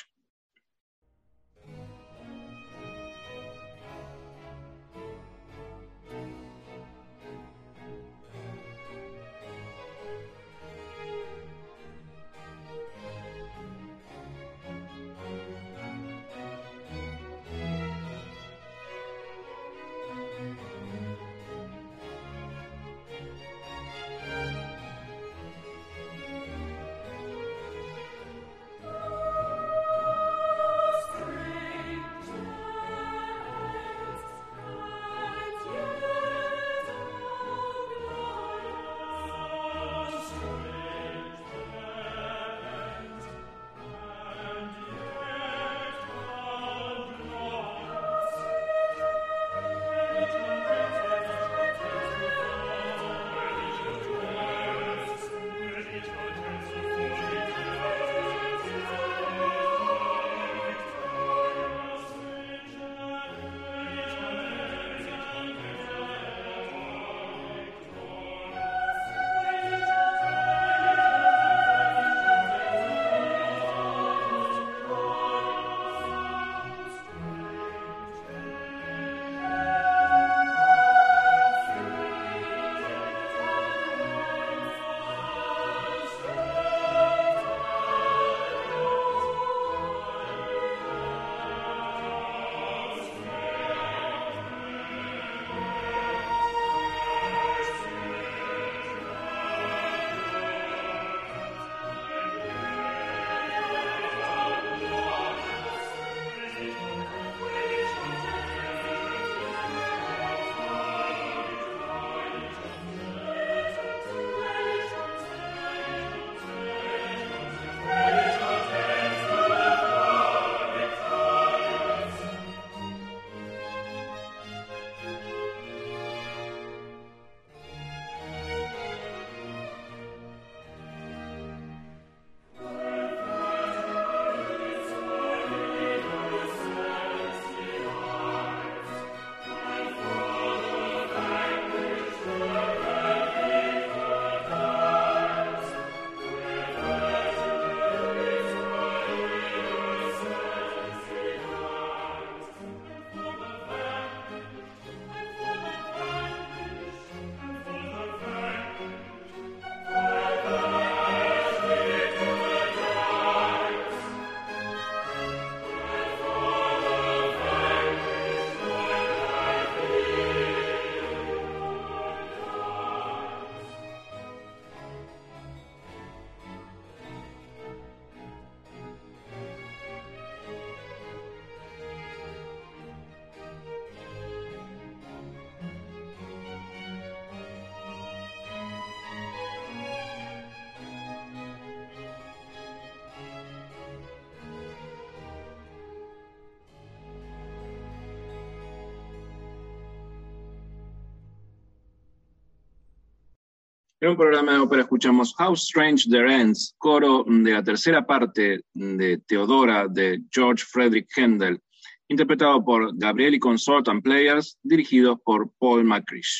En un programa de ópera escuchamos How Strange Their Ends, coro de la tercera parte de Teodora de George Frederick Handel, interpretado por Gabrieli Consort and Players, dirigido por Paul McCrish.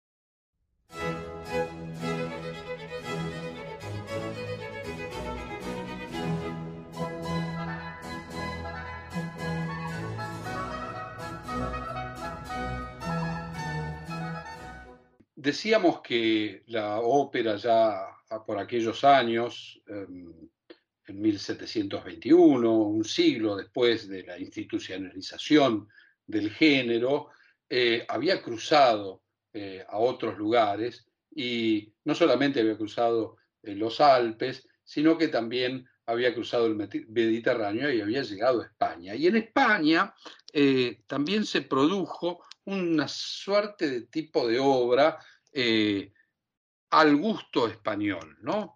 Decíamos que la ópera ya por aquellos años, en mil setecientos veintiuno, un siglo después de la institucionalización del género, eh, había cruzado eh, a otros lugares, y no solamente había cruzado eh, los Alpes, sino que también había cruzado el Mediterráneo y había llegado a España. Y en España eh, también se produjo una suerte de tipo de obra eh, al gusto español, ¿no?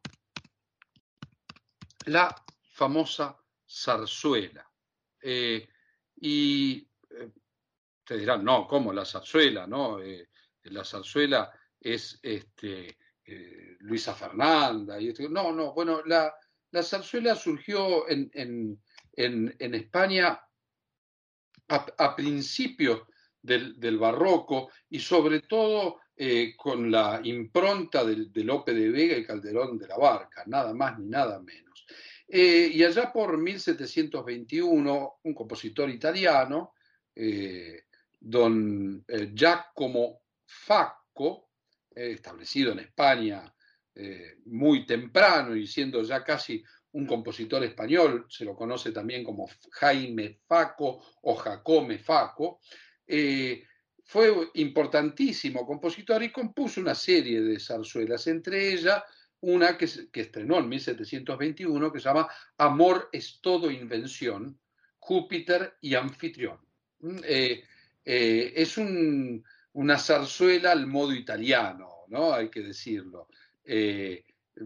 La famosa zarzuela. Eh, y eh, te dirán, no, ¿cómo la zarzuela? No? Eh, la zarzuela es este, eh, Luisa Fernanda. Y este, no, no, bueno, la, la zarzuela surgió en, en, en, en España a, a principios del, del barroco, y sobre todo eh, con la impronta del, de Lope de Vega y Calderón de la Barca, nada más ni nada menos. Eh, y allá por mil setecientos veintiuno, un compositor italiano, eh, don eh, Giacomo Facco, eh, establecido en España eh, muy temprano y siendo ya casi un compositor español, se lo conoce también como Jaime Facco o Jacome Facco, eh, fue importantísimo compositor y compuso una serie de zarzuelas, entre ellas una que, que estrenó en mil setecientos veintiuno, que se llama Amor es todo invención, Júpiter y Anfitrión. Eh, eh, es un, una zarzuela al modo italiano, ¿no? Hay que decirlo. Eh,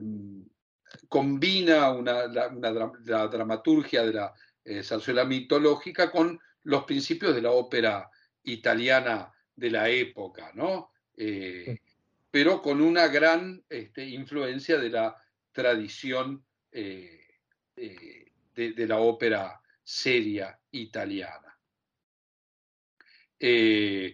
combina una, la, una, la dramaturgia de la eh, zarzuela mitológica con los principios de la ópera italiana de la época, ¿no? Eh, pero con una gran este, influencia de la tradición eh, eh, de, de la ópera seria italiana. Eh,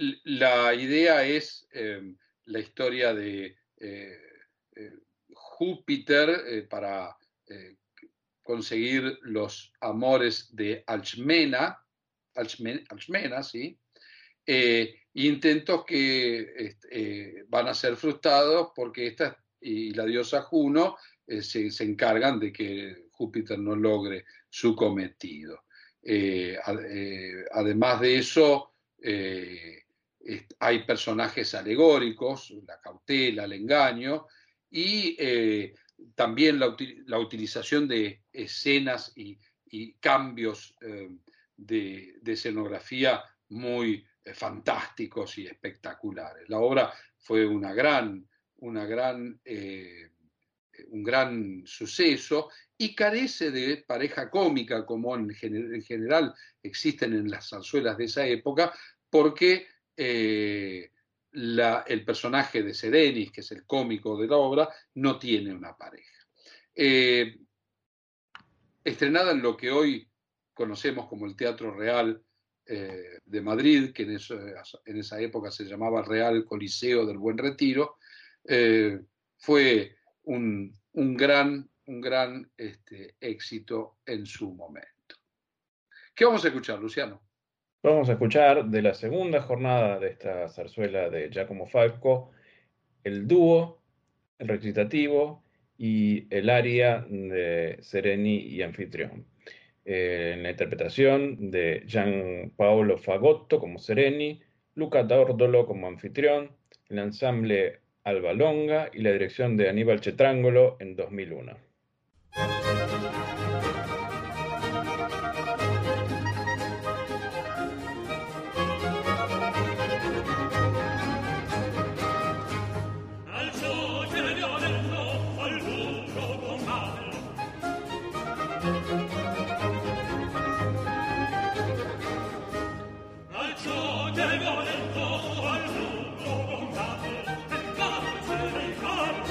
la idea es eh, la historia de eh, eh, Júpiter eh, para eh, conseguir los amores de Alcmena, Alcmena, Alcmena ¿sí? Eh, intentos que eh, van a ser frustrados porque esta y la diosa Juno eh, se, se encargan de que Júpiter no logre su cometido. Eh, eh, además de eso, eh, hay personajes alegóricos, la cautela, el engaño, y eh, también la, la utilización de escenas y, y cambios eh, de, de escenografía muy eh, fantásticos y espectaculares. La obra fue una gran, una gran, eh, un gran suceso y carece de pareja cómica como en, gener en general existen en las zarzuelas de esa época, porque eh, la, el personaje de Serenis, que es el cómico de la obra, no tiene una pareja. Eh, estrenada en lo que hoy conocemos como el Teatro Real eh, de Madrid, que en, eso, en esa época se llamaba Real Coliseo del Buen Retiro, eh, fue un, un gran, un gran este, éxito en su momento. ¿Qué vamos a escuchar, Luciano? Vamos a escuchar de la segunda jornada de esta zarzuela de Giacomo Facco el dúo, el recitativo y el aria de Sereni y Anfitrión. Eh, en la interpretación de Gianpaolo Fagotto como Sereni, Luca D'Ordolo como Anfitrión, el ensamble Alba Longa y la dirección de Aníbal Cetrangolo en dos mil uno. Al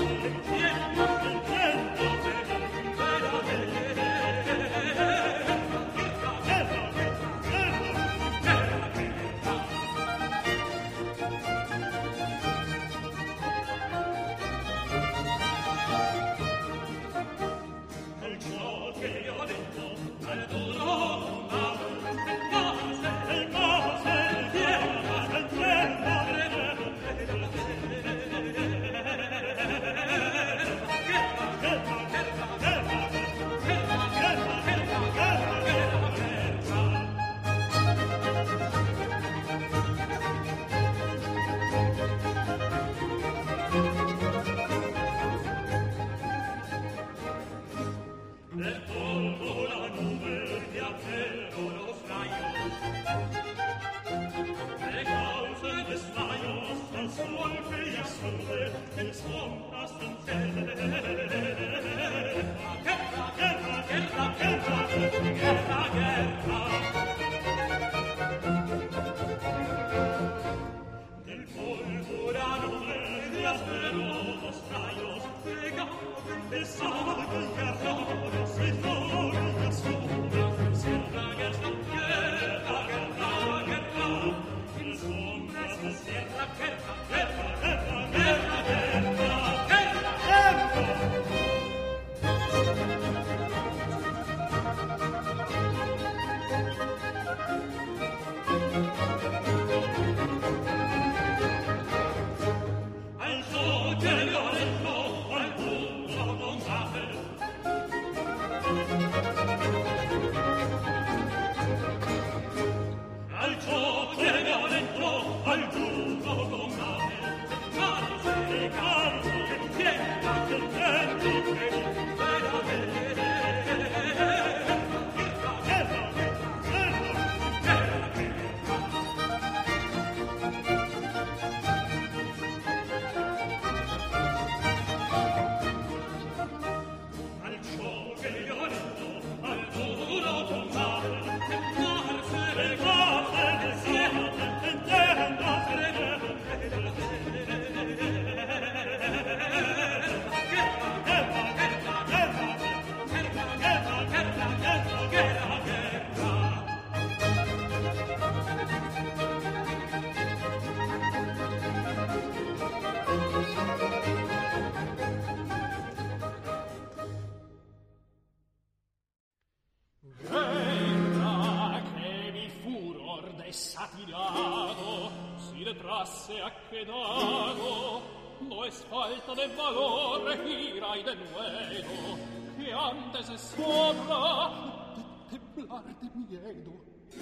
Satirado, si detrasse a quedado, no es falta de valor, gira y de nuevo, que antes es sobra de temblar de miedo.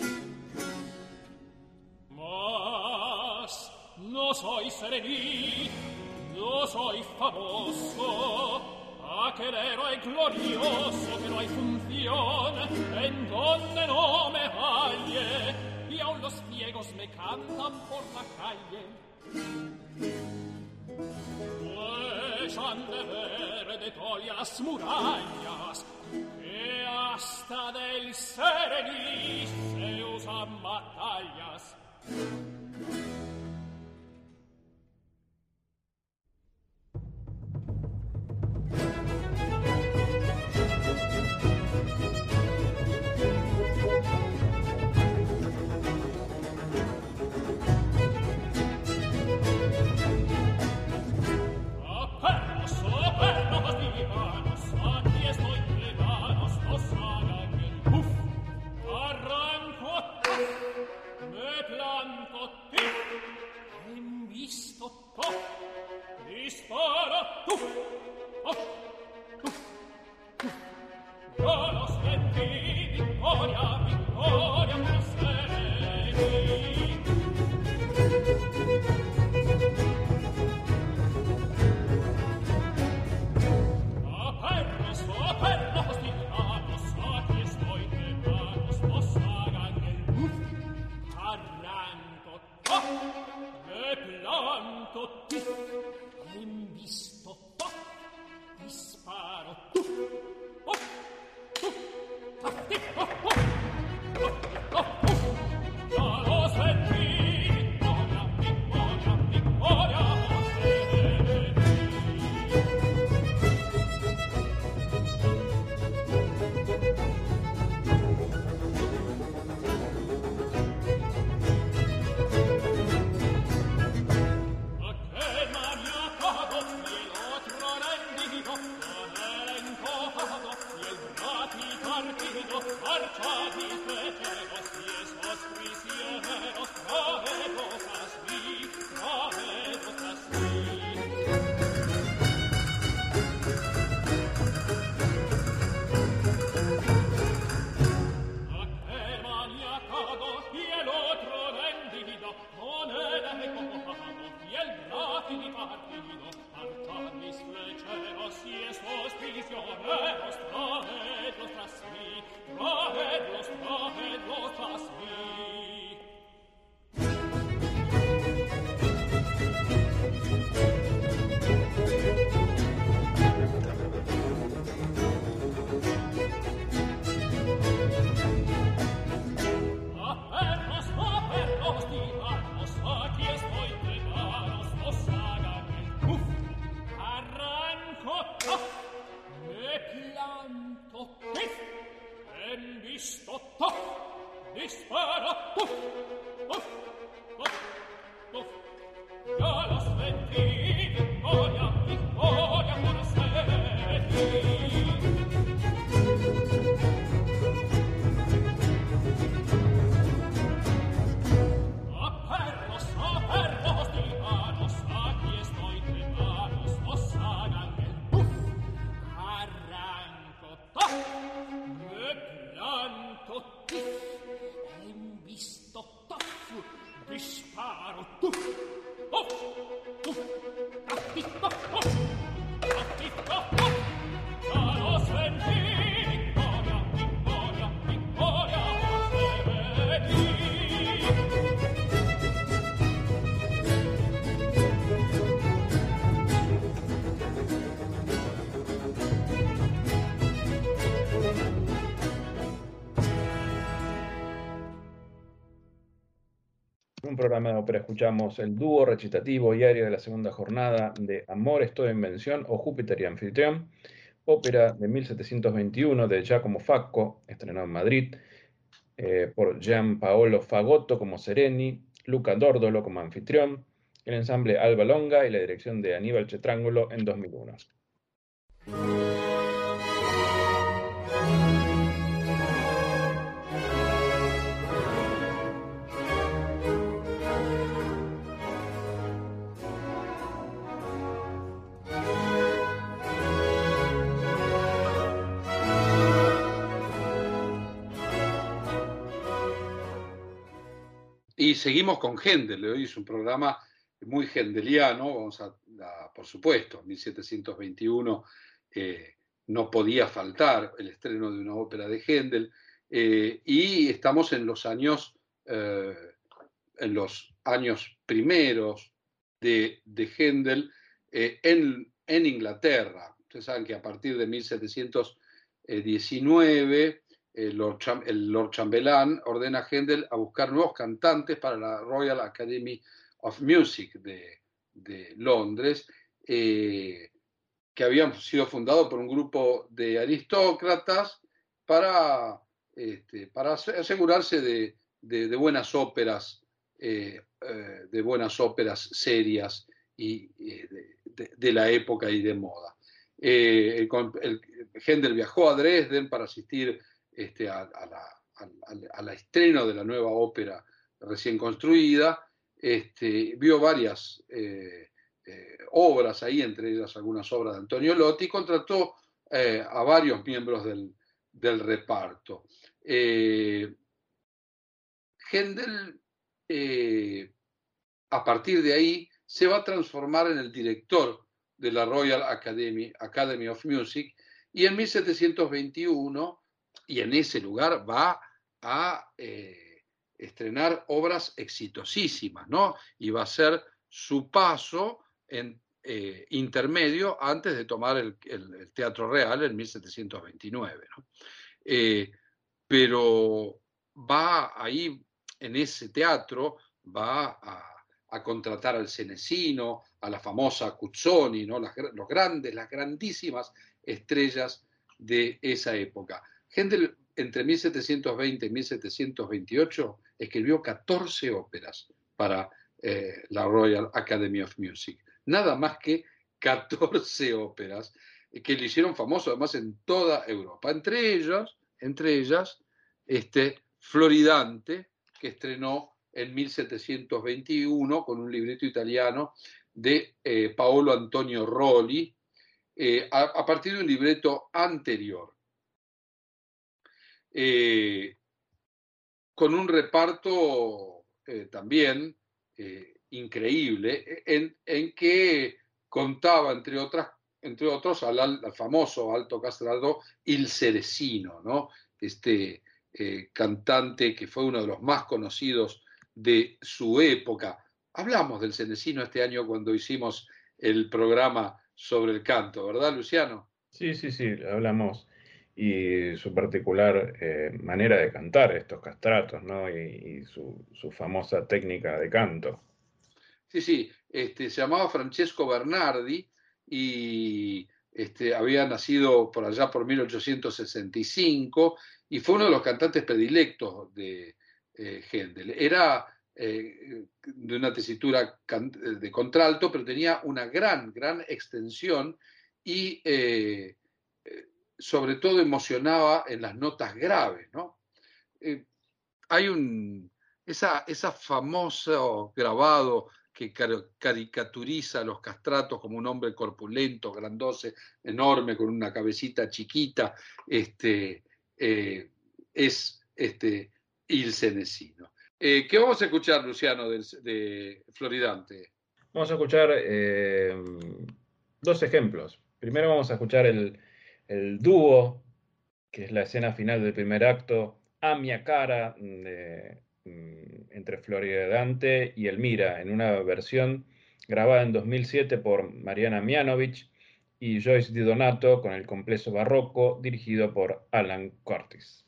Mas no soy serení, no soy famoso, aquel héroe glorioso que no hay función en donde no me halle, y aún los ciegos me cantan por la calle. Pues han de ver de todas las murallas que hasta del serení se usan batallas. ti sparo, tu, oh, tu, atti, oh, oh, atti, oh, oh, già lo senti, vittoria, vittoria, vittoria, forse vedi. Un programa de ópera escuchamos el dúo recitativo y aria de la segunda jornada de Amores, toda invención o Júpiter y anfitrión, ópera de mil setecientos veintiuno de Giacomo Facco, estrenado en Madrid, eh, por Gianpaolo Fagotto como Sereni, Luca Dordolo como anfitrión, el ensamble Alba Longa y la dirección de Aníbal Cetrangolo en dos mil uno. Y seguimos con Händel. Hoy es un programa muy hendeliano. Vamos a, a por supuesto, mil setecientos veintiuno eh, no podía faltar el estreno de una ópera de Händel. Eh, y estamos en los años, eh, en los años primeros de, de Händel eh, en, en Inglaterra. Ustedes saben que a partir de mil setecientos diecinueve El Lord, Cham el Lord Chambelán ordena a Händel a buscar nuevos cantantes para la Royal Academy of Music de, de Londres, eh, que habían sido fundados por un grupo de aristócratas para, este, para asegurarse de, de, de buenas óperas, eh, eh, de buenas óperas serias y eh, de, de, de la época y de moda. Eh, el, el, Händel viajó a Dresden para asistir Este, a, a, la, a, a la estreno de la nueva ópera recién construida, este, vio varias eh, eh, obras ahí, entre ellas algunas obras de Antonio Lotti, y contrató eh, a varios miembros del, del reparto. Eh, Händel, eh, a partir de ahí, se va a transformar en el director de la Royal Academy, Academy of Music, y en mil setecientos veintiuno y en ese lugar va a eh, estrenar obras exitosísimas, ¿no? Y va a ser su paso en, eh, intermedio antes de tomar el, el, el Teatro Real en mil setecientos veintinueve, ¿no? Eh, pero va ahí, en ese teatro, va a, a contratar al Senesino, a la famosa Cuzzoni, ¿no? Las, los grandes, las grandísimas estrellas de esa época. Händel, entre mil setecientos veinte y mil setecientos veintiocho, escribió catorce óperas para eh, la Royal Academy of Music. Nada más que catorce óperas que le hicieron famoso además en toda Europa. Entre ellas, entre ellas este, Floridante, que estrenó en mil setecientos veintiuno con un libreto italiano de eh, Paolo Antonio Rolli, eh, a, a partir de un libreto anterior. Eh, con un reparto eh, también eh, increíble, en, en que contaba, entre, otras, entre otros, al, al famoso alto castrato Il Seresino, ¿no? Este eh, cantante que fue uno de los más conocidos de su época. Hablamos del Senesino este año cuando hicimos el programa sobre el canto, ¿verdad, Luciano? Sí, sí, sí, hablamos. Y su particular eh, manera de cantar estos castratos, ¿no? Y, y su, su famosa técnica de canto. Sí, sí, este, se llamaba Francesco Bernardi y este, había nacido por allá por mil ochocientos sesenta y cinco y fue uno de los cantantes predilectos de eh, Händel. Era eh, de una tesitura de contralto, pero tenía una gran, gran extensión y eh, sobre todo emocionaba en las notas graves, ¿no? Eh, hay un, esa, esa famoso grabado que caricaturiza a los castratos como un hombre corpulento, grandoce, enorme, con una cabecita chiquita, este, eh, es este, Il Senesino. Eh, ¿Qué vamos a escuchar, Luciano, de, de Floridante? Vamos a escuchar eh, dos ejemplos. Primero vamos a escuchar el, el dúo, que es la escena final del primer acto, A Mia Cara, de, entre Floridante y Elmira, en una versión grabada en dos mil siete por Mariana Mianovich y Joyce Di Donato, con el complejo barroco dirigido por Alan Curtis.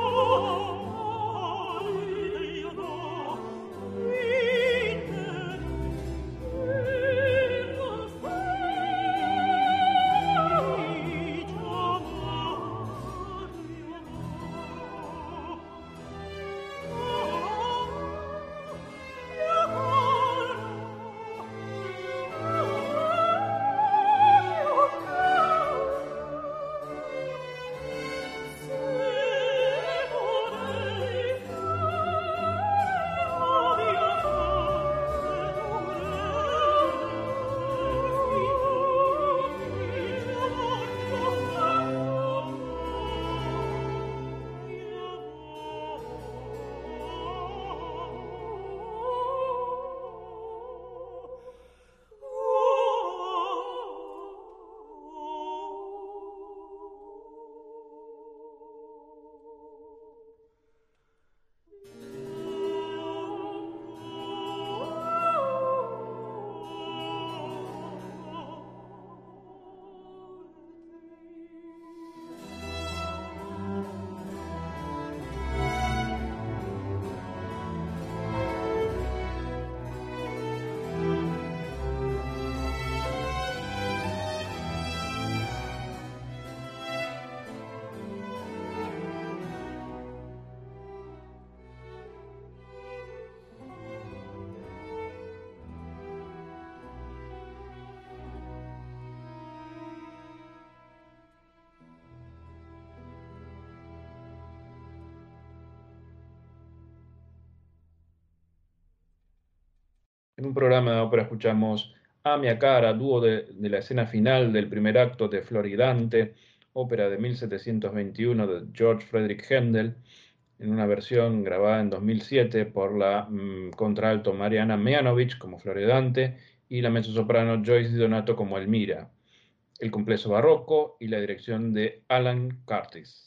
En un programa de ópera escuchamos A Mia Cara, dúo de, de la escena final del primer acto de Floridante, ópera de mil setecientos veintiuno de George Frederick Händel, en una versión grabada en dos mil siete por la mmm, contralto Mariana Mianovich como Floridante y la mezzosoprano Joyce Di Donato como Elmira, el complejo barroco y la dirección de Alan Curtis.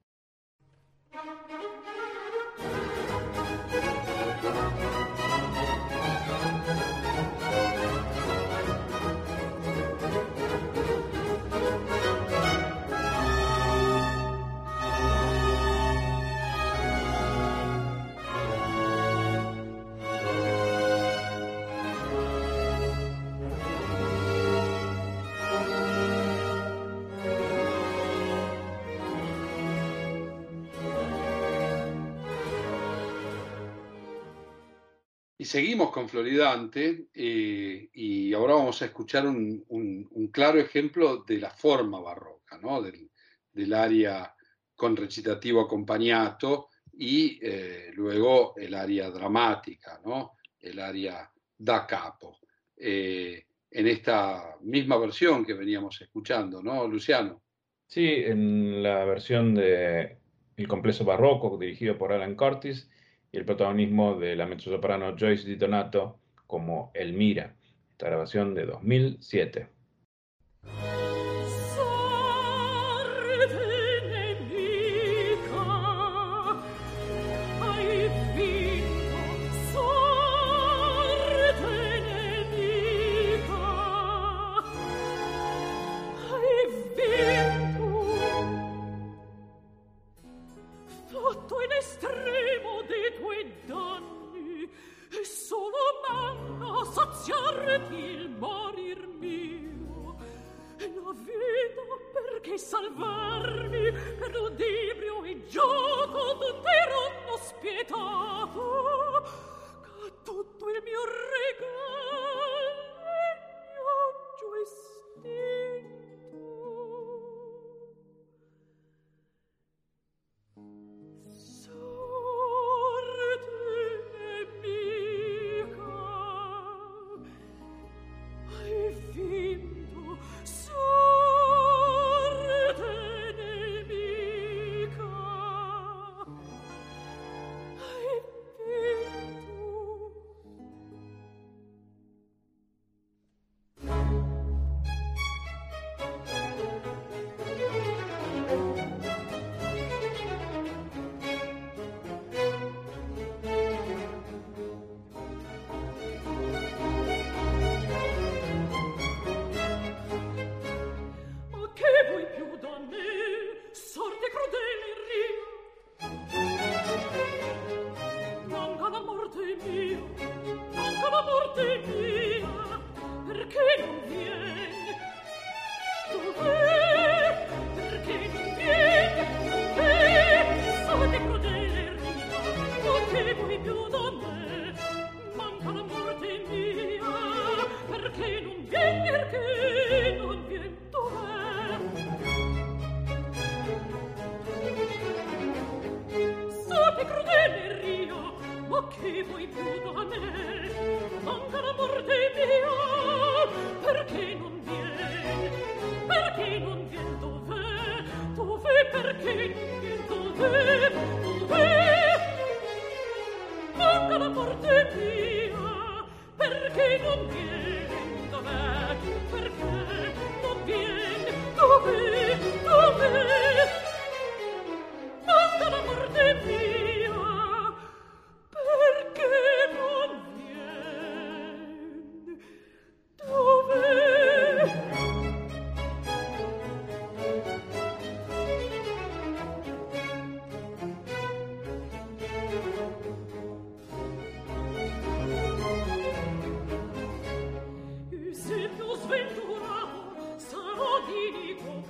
Y seguimos con Floridante, eh, y ahora vamos a escuchar un, un, un claro ejemplo de la forma barroca, ¿no? del, del aria con recitativo acompañato y eh, luego el aria dramática, ¿no? El aria da capo, eh, en esta misma versión que veníamos escuchando, ¿no, Luciano? Sí, en la versión de El complejo barroco dirigido por Alan Curtis y el protagonismo de la mezzosoprano Joyce Di Donato como Elmira, esta grabación de dos mil siete. Il morir mio, la vita perché salvarmi per l'udibrio e gioco d'intero spietato, che tutto il mio regno estinto. Sorte nemica, hai vinto, sorte nemica. sote crudele ria, ma che vuoi più da me? Manca la morte mia, perché non vieni? Perché non vieni? Dov'è? Dov'è? Perché non vieni? Dov'è? Dov'è? Manca la morte mia, perché non vieni? Dov'è? Perché non vieni? Dov'è? Dov'è? Manca la morte mia, perché non vieni? Dov'è? Se più sventurato sarò di dico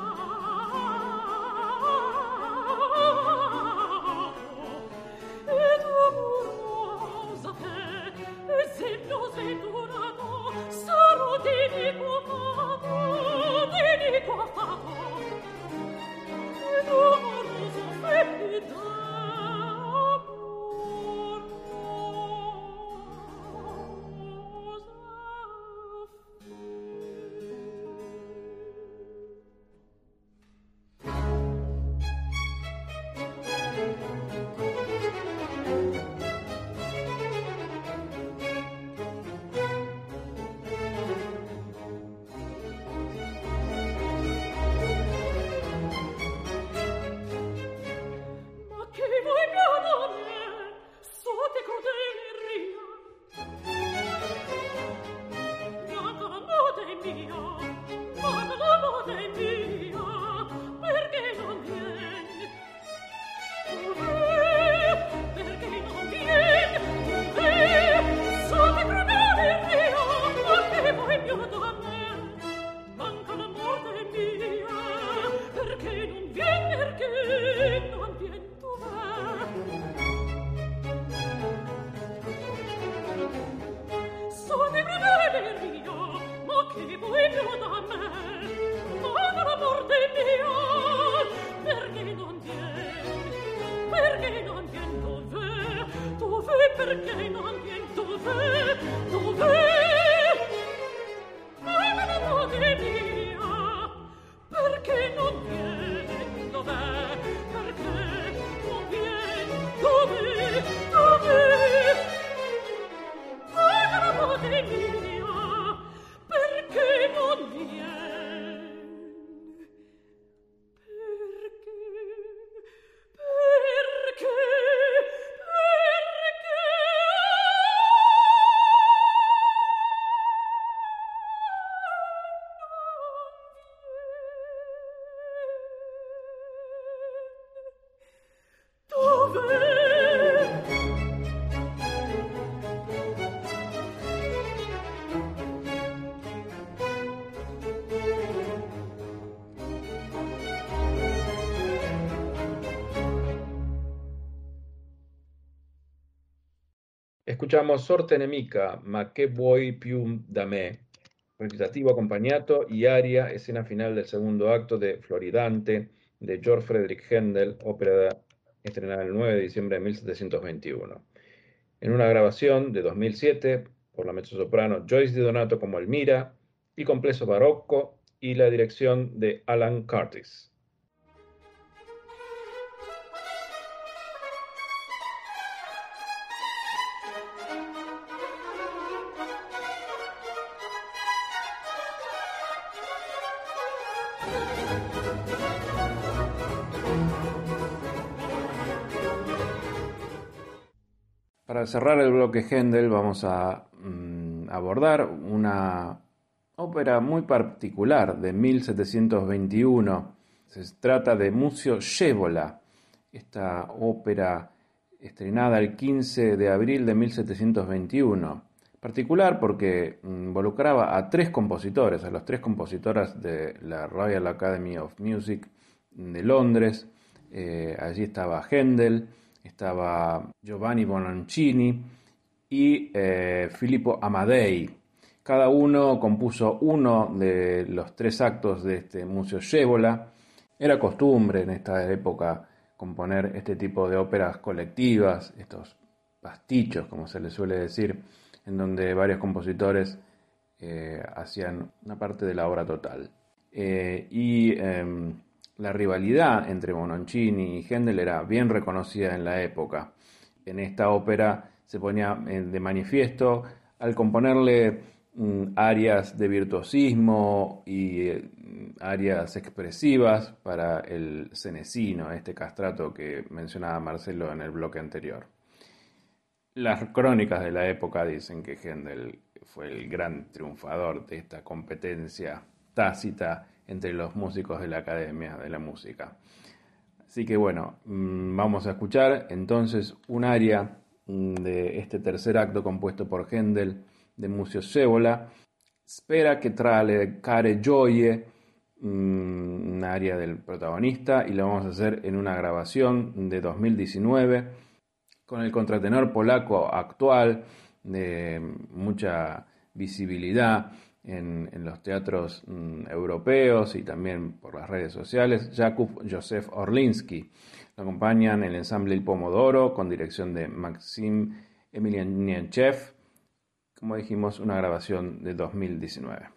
ed amorosa te, e se più sventurato sarò di dico di dico affato, ed amorosa fe Escuchamos Sorte nemica, ma che vuoi più da me, recitativo accompagnato y aria, escena final del segundo acto de Floridante de Georg Friedrich Händel, ópera estrenada el nueve de diciembre de mil setecientos veintiuno. En una grabación de dos mil siete por la mezzosoprano Joyce Di Donato como Elmira, y complejo barroco y la dirección de Alan Curtis. Para cerrar el bloque Händel vamos a mm, abordar una ópera muy particular de mil setecientos veintiuno. Se trata de Muzio Scevola, esta ópera estrenada el quince de abril de mil setecientos veintiuno. Particular porque involucraba a tres compositores, a los tres compositores de la Royal Academy of Music de Londres. Eh, allí estaba Händel, estaba Giovanni Bononcini y eh, Filippo Amadei. Cada uno compuso uno de los tres actos de este Muzio Scevola. Era costumbre en esta época componer este tipo de óperas colectivas, estos pastichos, como se les suele decir, en donde varios compositores eh, hacían una parte de la obra total. Eh, y eh, la rivalidad entre Bononcini y Händel era bien reconocida en la época. En esta ópera se ponía de manifiesto al componerle mm, arias de virtuosismo y eh, arias expresivas para el cenecino, este castrato que mencionaba Marcelo en el bloque anterior. Las crónicas de la época dicen que Händel fue el gran triunfador de esta competencia tácita entre los músicos de la Academia de la Música. Así que bueno, vamos a escuchar entonces un aria de este tercer acto compuesto por Händel de Muzio Scevola, Spera che tra le care gioie, un aria del protagonista, y lo vamos a hacer en una grabación de dos mil diecinueve con el contratenor polaco actual de mucha visibilidad en, en los teatros mm, europeos y también por las redes sociales, Jakub Józef Orliński. Lo acompañan el ensamble Il Pomodoro con dirección de Maxim Emelianenchev. Como dijimos, una grabación de dos mil diecinueve.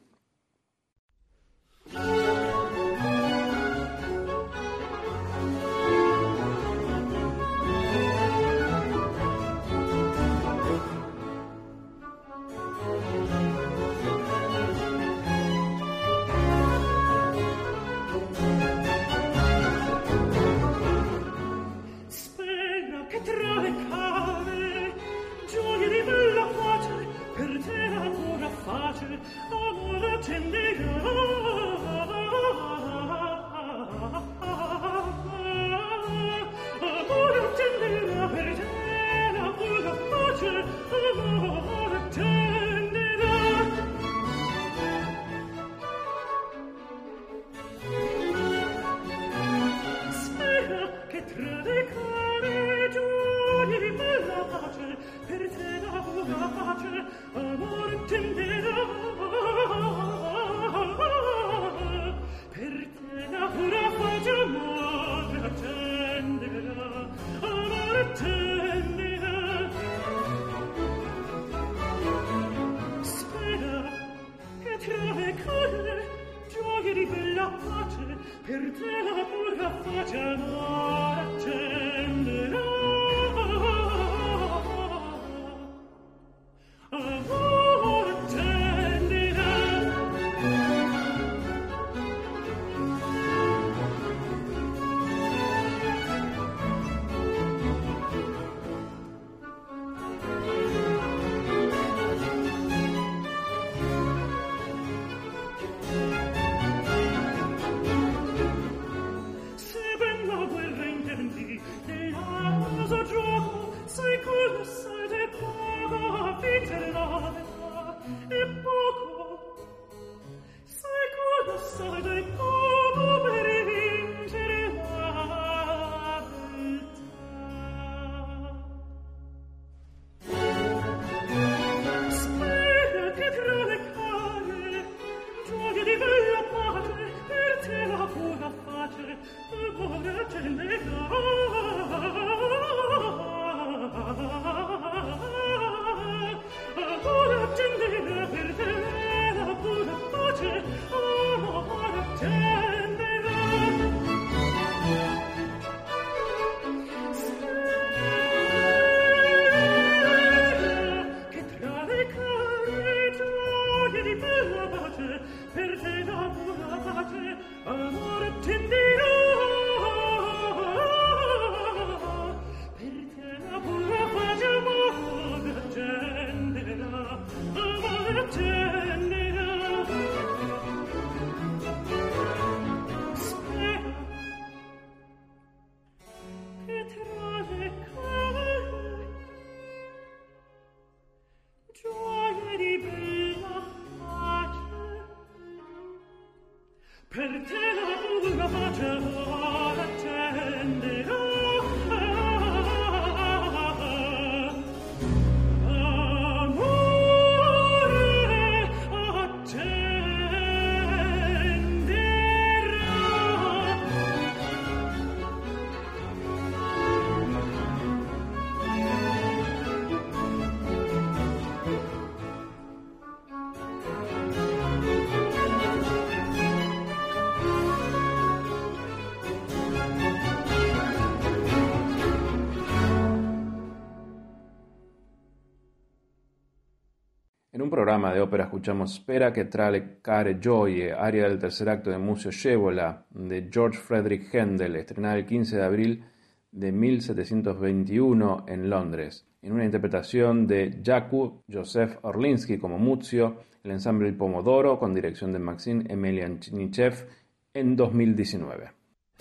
En un programa de ópera escuchamos Spera che tra le care gioie, aria del tercer acto de Muzio Scevola, de George Frederick Händel, estrenada el quince de abril de mil setecientos veintiuno en Londres, en una interpretación de Jakub Joseph Orlinsky como Muzio, el ensamble El Pomodoro, con dirección de Maxim Emelianitchev, en dos mil diecinueve.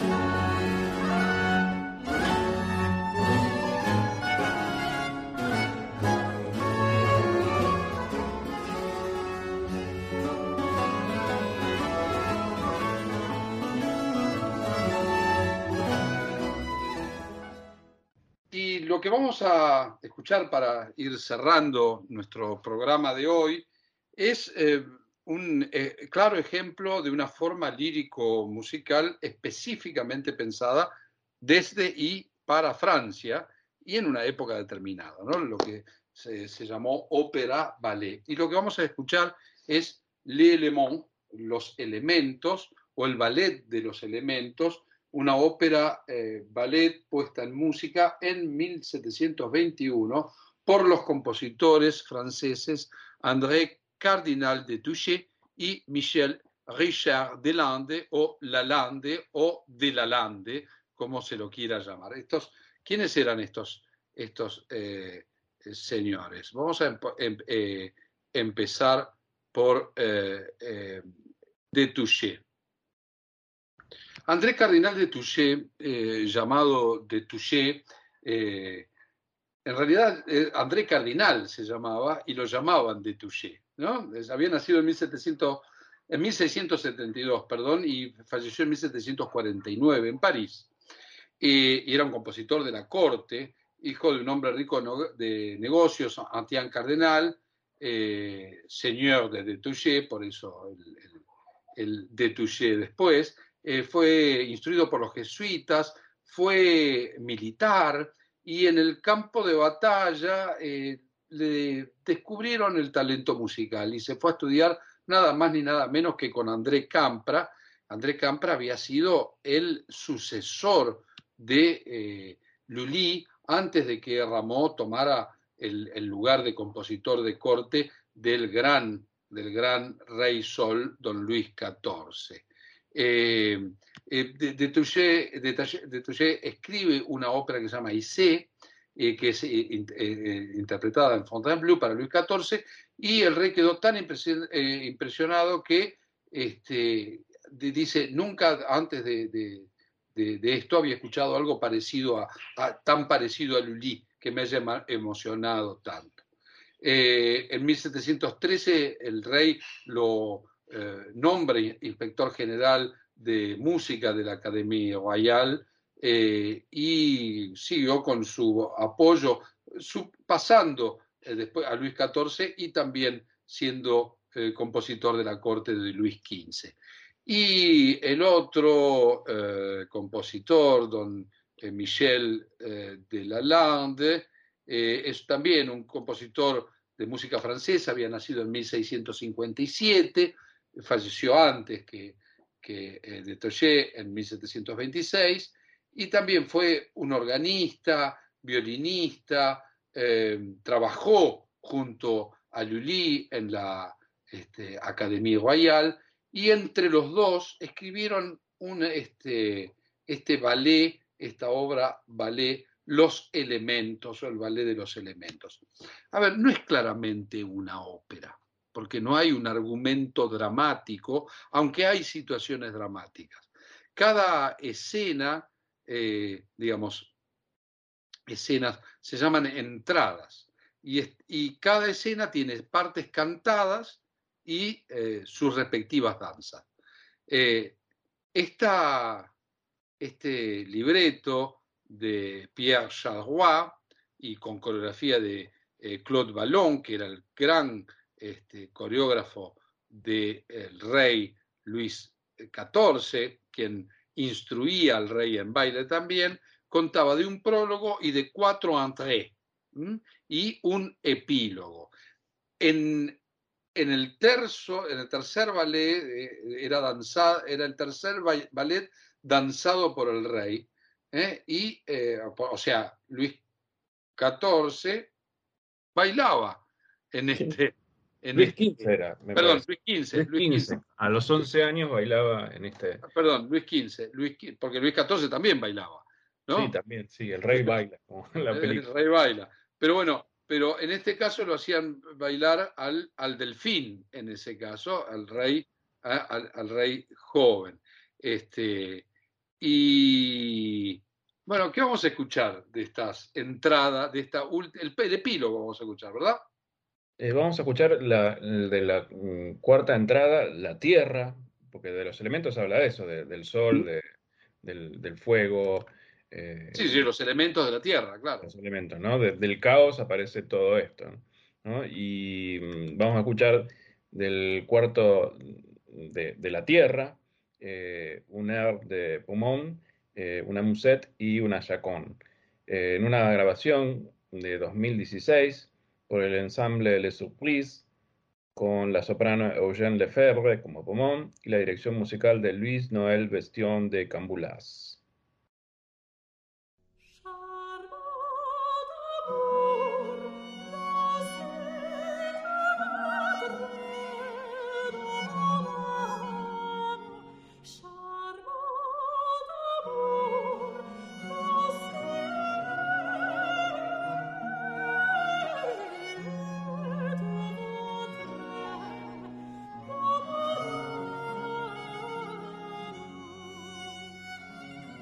Lo que vamos a escuchar para ir cerrando nuestro programa de hoy es eh, un eh, claro ejemplo de una forma lírico-musical específicamente pensada desde y para Francia y en una época determinada, ¿no? Lo que se, se llamó ópera ballet. Y lo que vamos a escuchar es l'élément, los elementos, o el ballet de los elementos, una ópera eh, ballet puesta en música en mil setecientos veintiuno por los compositores franceses André Cardinal de Touchet y Michel Richard Delalande, o Lalande, o de Lalande, como se lo quiera llamar. Estos, ¿quiénes eran estos, estos eh, señores? Vamos a em em eh, empezar por eh, eh, de Touchet. André Cardinal de Touchet, eh, llamado de Touchet, eh, en realidad eh, André Cardinal se llamaba y lo llamaban de Touchet, ¿no? Había nacido en, mil setecientos, en mil seiscientos setenta y dos, perdón, y falleció en mil setecientos cuarenta y nueve en París. Eh, y era un compositor de la corte, hijo de un hombre rico de negocios, Antien Cardenal, eh, señor de de Touchet, por eso el, el, el de Touchet después. Eh, fue instruido por los jesuitas, fue militar y en el campo de batalla eh, le descubrieron el talento musical y se fue a estudiar nada más ni nada menos que con André Campra. André Campra había sido el sucesor de eh, Lully antes de que Rameau tomara el, el lugar de compositor de corte del gran, del gran rey Sol, don Luis catorce. Eh, eh, de, de, Touchet, de, de Touchet escribe una ópera que se llama Isée, eh, que es eh, eh, interpretada en Fontainebleau para Luis catorce, y el rey quedó tan impresion, eh, impresionado que este, de, dice, nunca antes de, de, de, de esto había escuchado algo parecido a, a tan parecido a Lully, que me haya emocionado tanto. Eh, en mil setecientos trece el rey lo Eh, nombre inspector general de música de la Académie Royale eh, y siguió con su apoyo, su, pasando eh, después a Luis catorce y también siendo eh, compositor de la corte de Luis quince. Y el otro eh, compositor, don eh, Michel eh, de Lalande, eh, es también un compositor de música francesa, había nacido en mil seiscientos cincuenta y siete, falleció antes que, que eh, de Touchet en mil setecientos veintiséis, y también fue un organista, violinista, eh, trabajó junto a Lully en la este, Académie Royale, y entre los dos escribieron un, este, este ballet, esta obra ballet, Los Elementos, o el ballet de los elementos. A ver, no es claramente una ópera, porque no hay un argumento dramático, aunque hay situaciones dramáticas. Cada escena, eh, digamos, escenas, se llaman entradas, y, y cada escena tiene partes cantadas y eh, sus respectivas danzas. Eh, esta, este libreto de Pierre Charrois, y con coreografía de eh, Claude Ballon, que era el gran Este, coreógrafo del rey Luis catorce, quien instruía al rey en baile también, contaba de un prólogo y de cuatro entrées ¿m? y un epílogo. En, en, el terzo, en el tercer ballet eh, era, danzado, era el tercer ballet danzado por el rey, ¿eh? y, eh, o sea, Luis catorce bailaba en este... En Luis este- quince era, me perdón, parece. Luis quince, Luis Luis quince. quince. A los once años bailaba en este. Perdón, Luis quince, Luis quince, porque Luis catorce también bailaba, ¿no? Sí, también, sí, el rey baila, como en la El película. rey baila. Pero bueno, pero en este caso lo hacían bailar al, al delfín, en ese caso, al rey, a- al, al rey joven. Este, y bueno, ¿qué vamos a escuchar de estas entradas, de esta ult- el, el epílogo vamos a escuchar, ¿verdad? Eh, vamos a escuchar la, el de la mm, cuarta entrada, la tierra, porque de los elementos habla de eso, de- del sol, de- del, del fuego, eh, Sí, sí, los elementos de la tierra, claro. los elementos, ¿no? De- del caos aparece todo esto, ¿no? Y mm, vamos a escuchar del cuarto de, de la tierra, eh, un air de Poumon, eh, una musette y una chacón. Eh, en una grabación de dos mil dieciséis por el ensamble Les Surprises, con la soprano Eugène Lefebvre como Poumon y la dirección musical de Luis Noël Bestion de Cambulas. Thank you.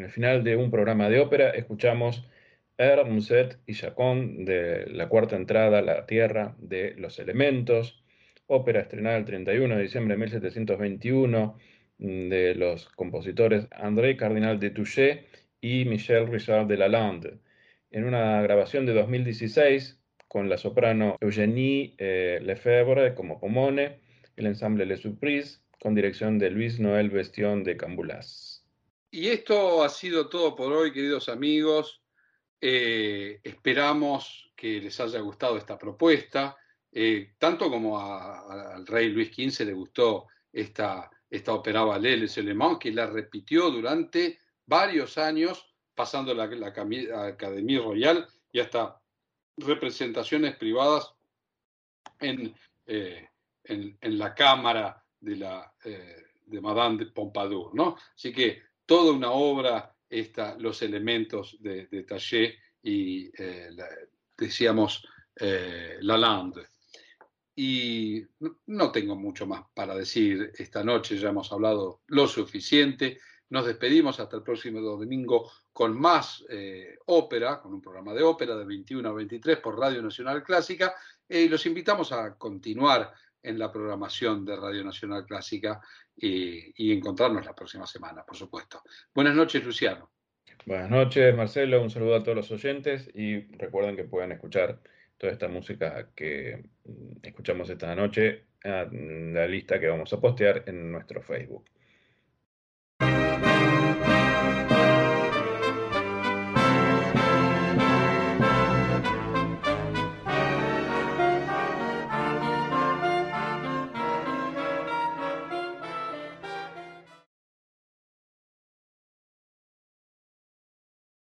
al final de un programa de ópera escuchamos Hermset y Chacón de la cuarta entrada, La Tierra de los Elementos, ópera estrenada el treinta y uno de diciembre de mil setecientos veintiuno de los compositores André Cardinal de Touché y Michel Richard de Lalande, en una grabación de dos mil dieciséis con la soprano Eugénie eh, Lefebvre como Pomone, el ensamble Les Surprises, con dirección de Luis Noel Bestion de Cambulas. Y esto ha sido todo por hoy, queridos amigos. Eh, esperamos que les haya gustado esta propuesta, eh, tanto como a, a, al rey Luis quince le gustó esta, esta ópera ballet Les Éléments, que la repitió durante varios años, pasando la, la, la Académie Royale y hasta representaciones privadas en, eh, en, en la cámara de, la, eh, de Madame de Pompadour, ¿no? Así que toda una obra, esta, los elementos de, de Taché y, eh, la, decíamos, eh, Lalande. Y no tengo mucho más para decir esta noche, ya hemos hablado lo suficiente. Nos despedimos hasta el próximo domingo con más eh, ópera, con un programa de ópera de veintiuno a veintitrés por Radio Nacional Clásica, eh, y los invitamos a continuar en la programación de Radio Nacional Clásica y, y encontrarnos la próxima semana, por supuesto. Buenas noches, Luciano. Buenas noches, Marcelo. Un saludo a todos los oyentes y recuerden que pueden escuchar toda esta música que escuchamos esta noche en la lista que vamos a postear en nuestro Facebook.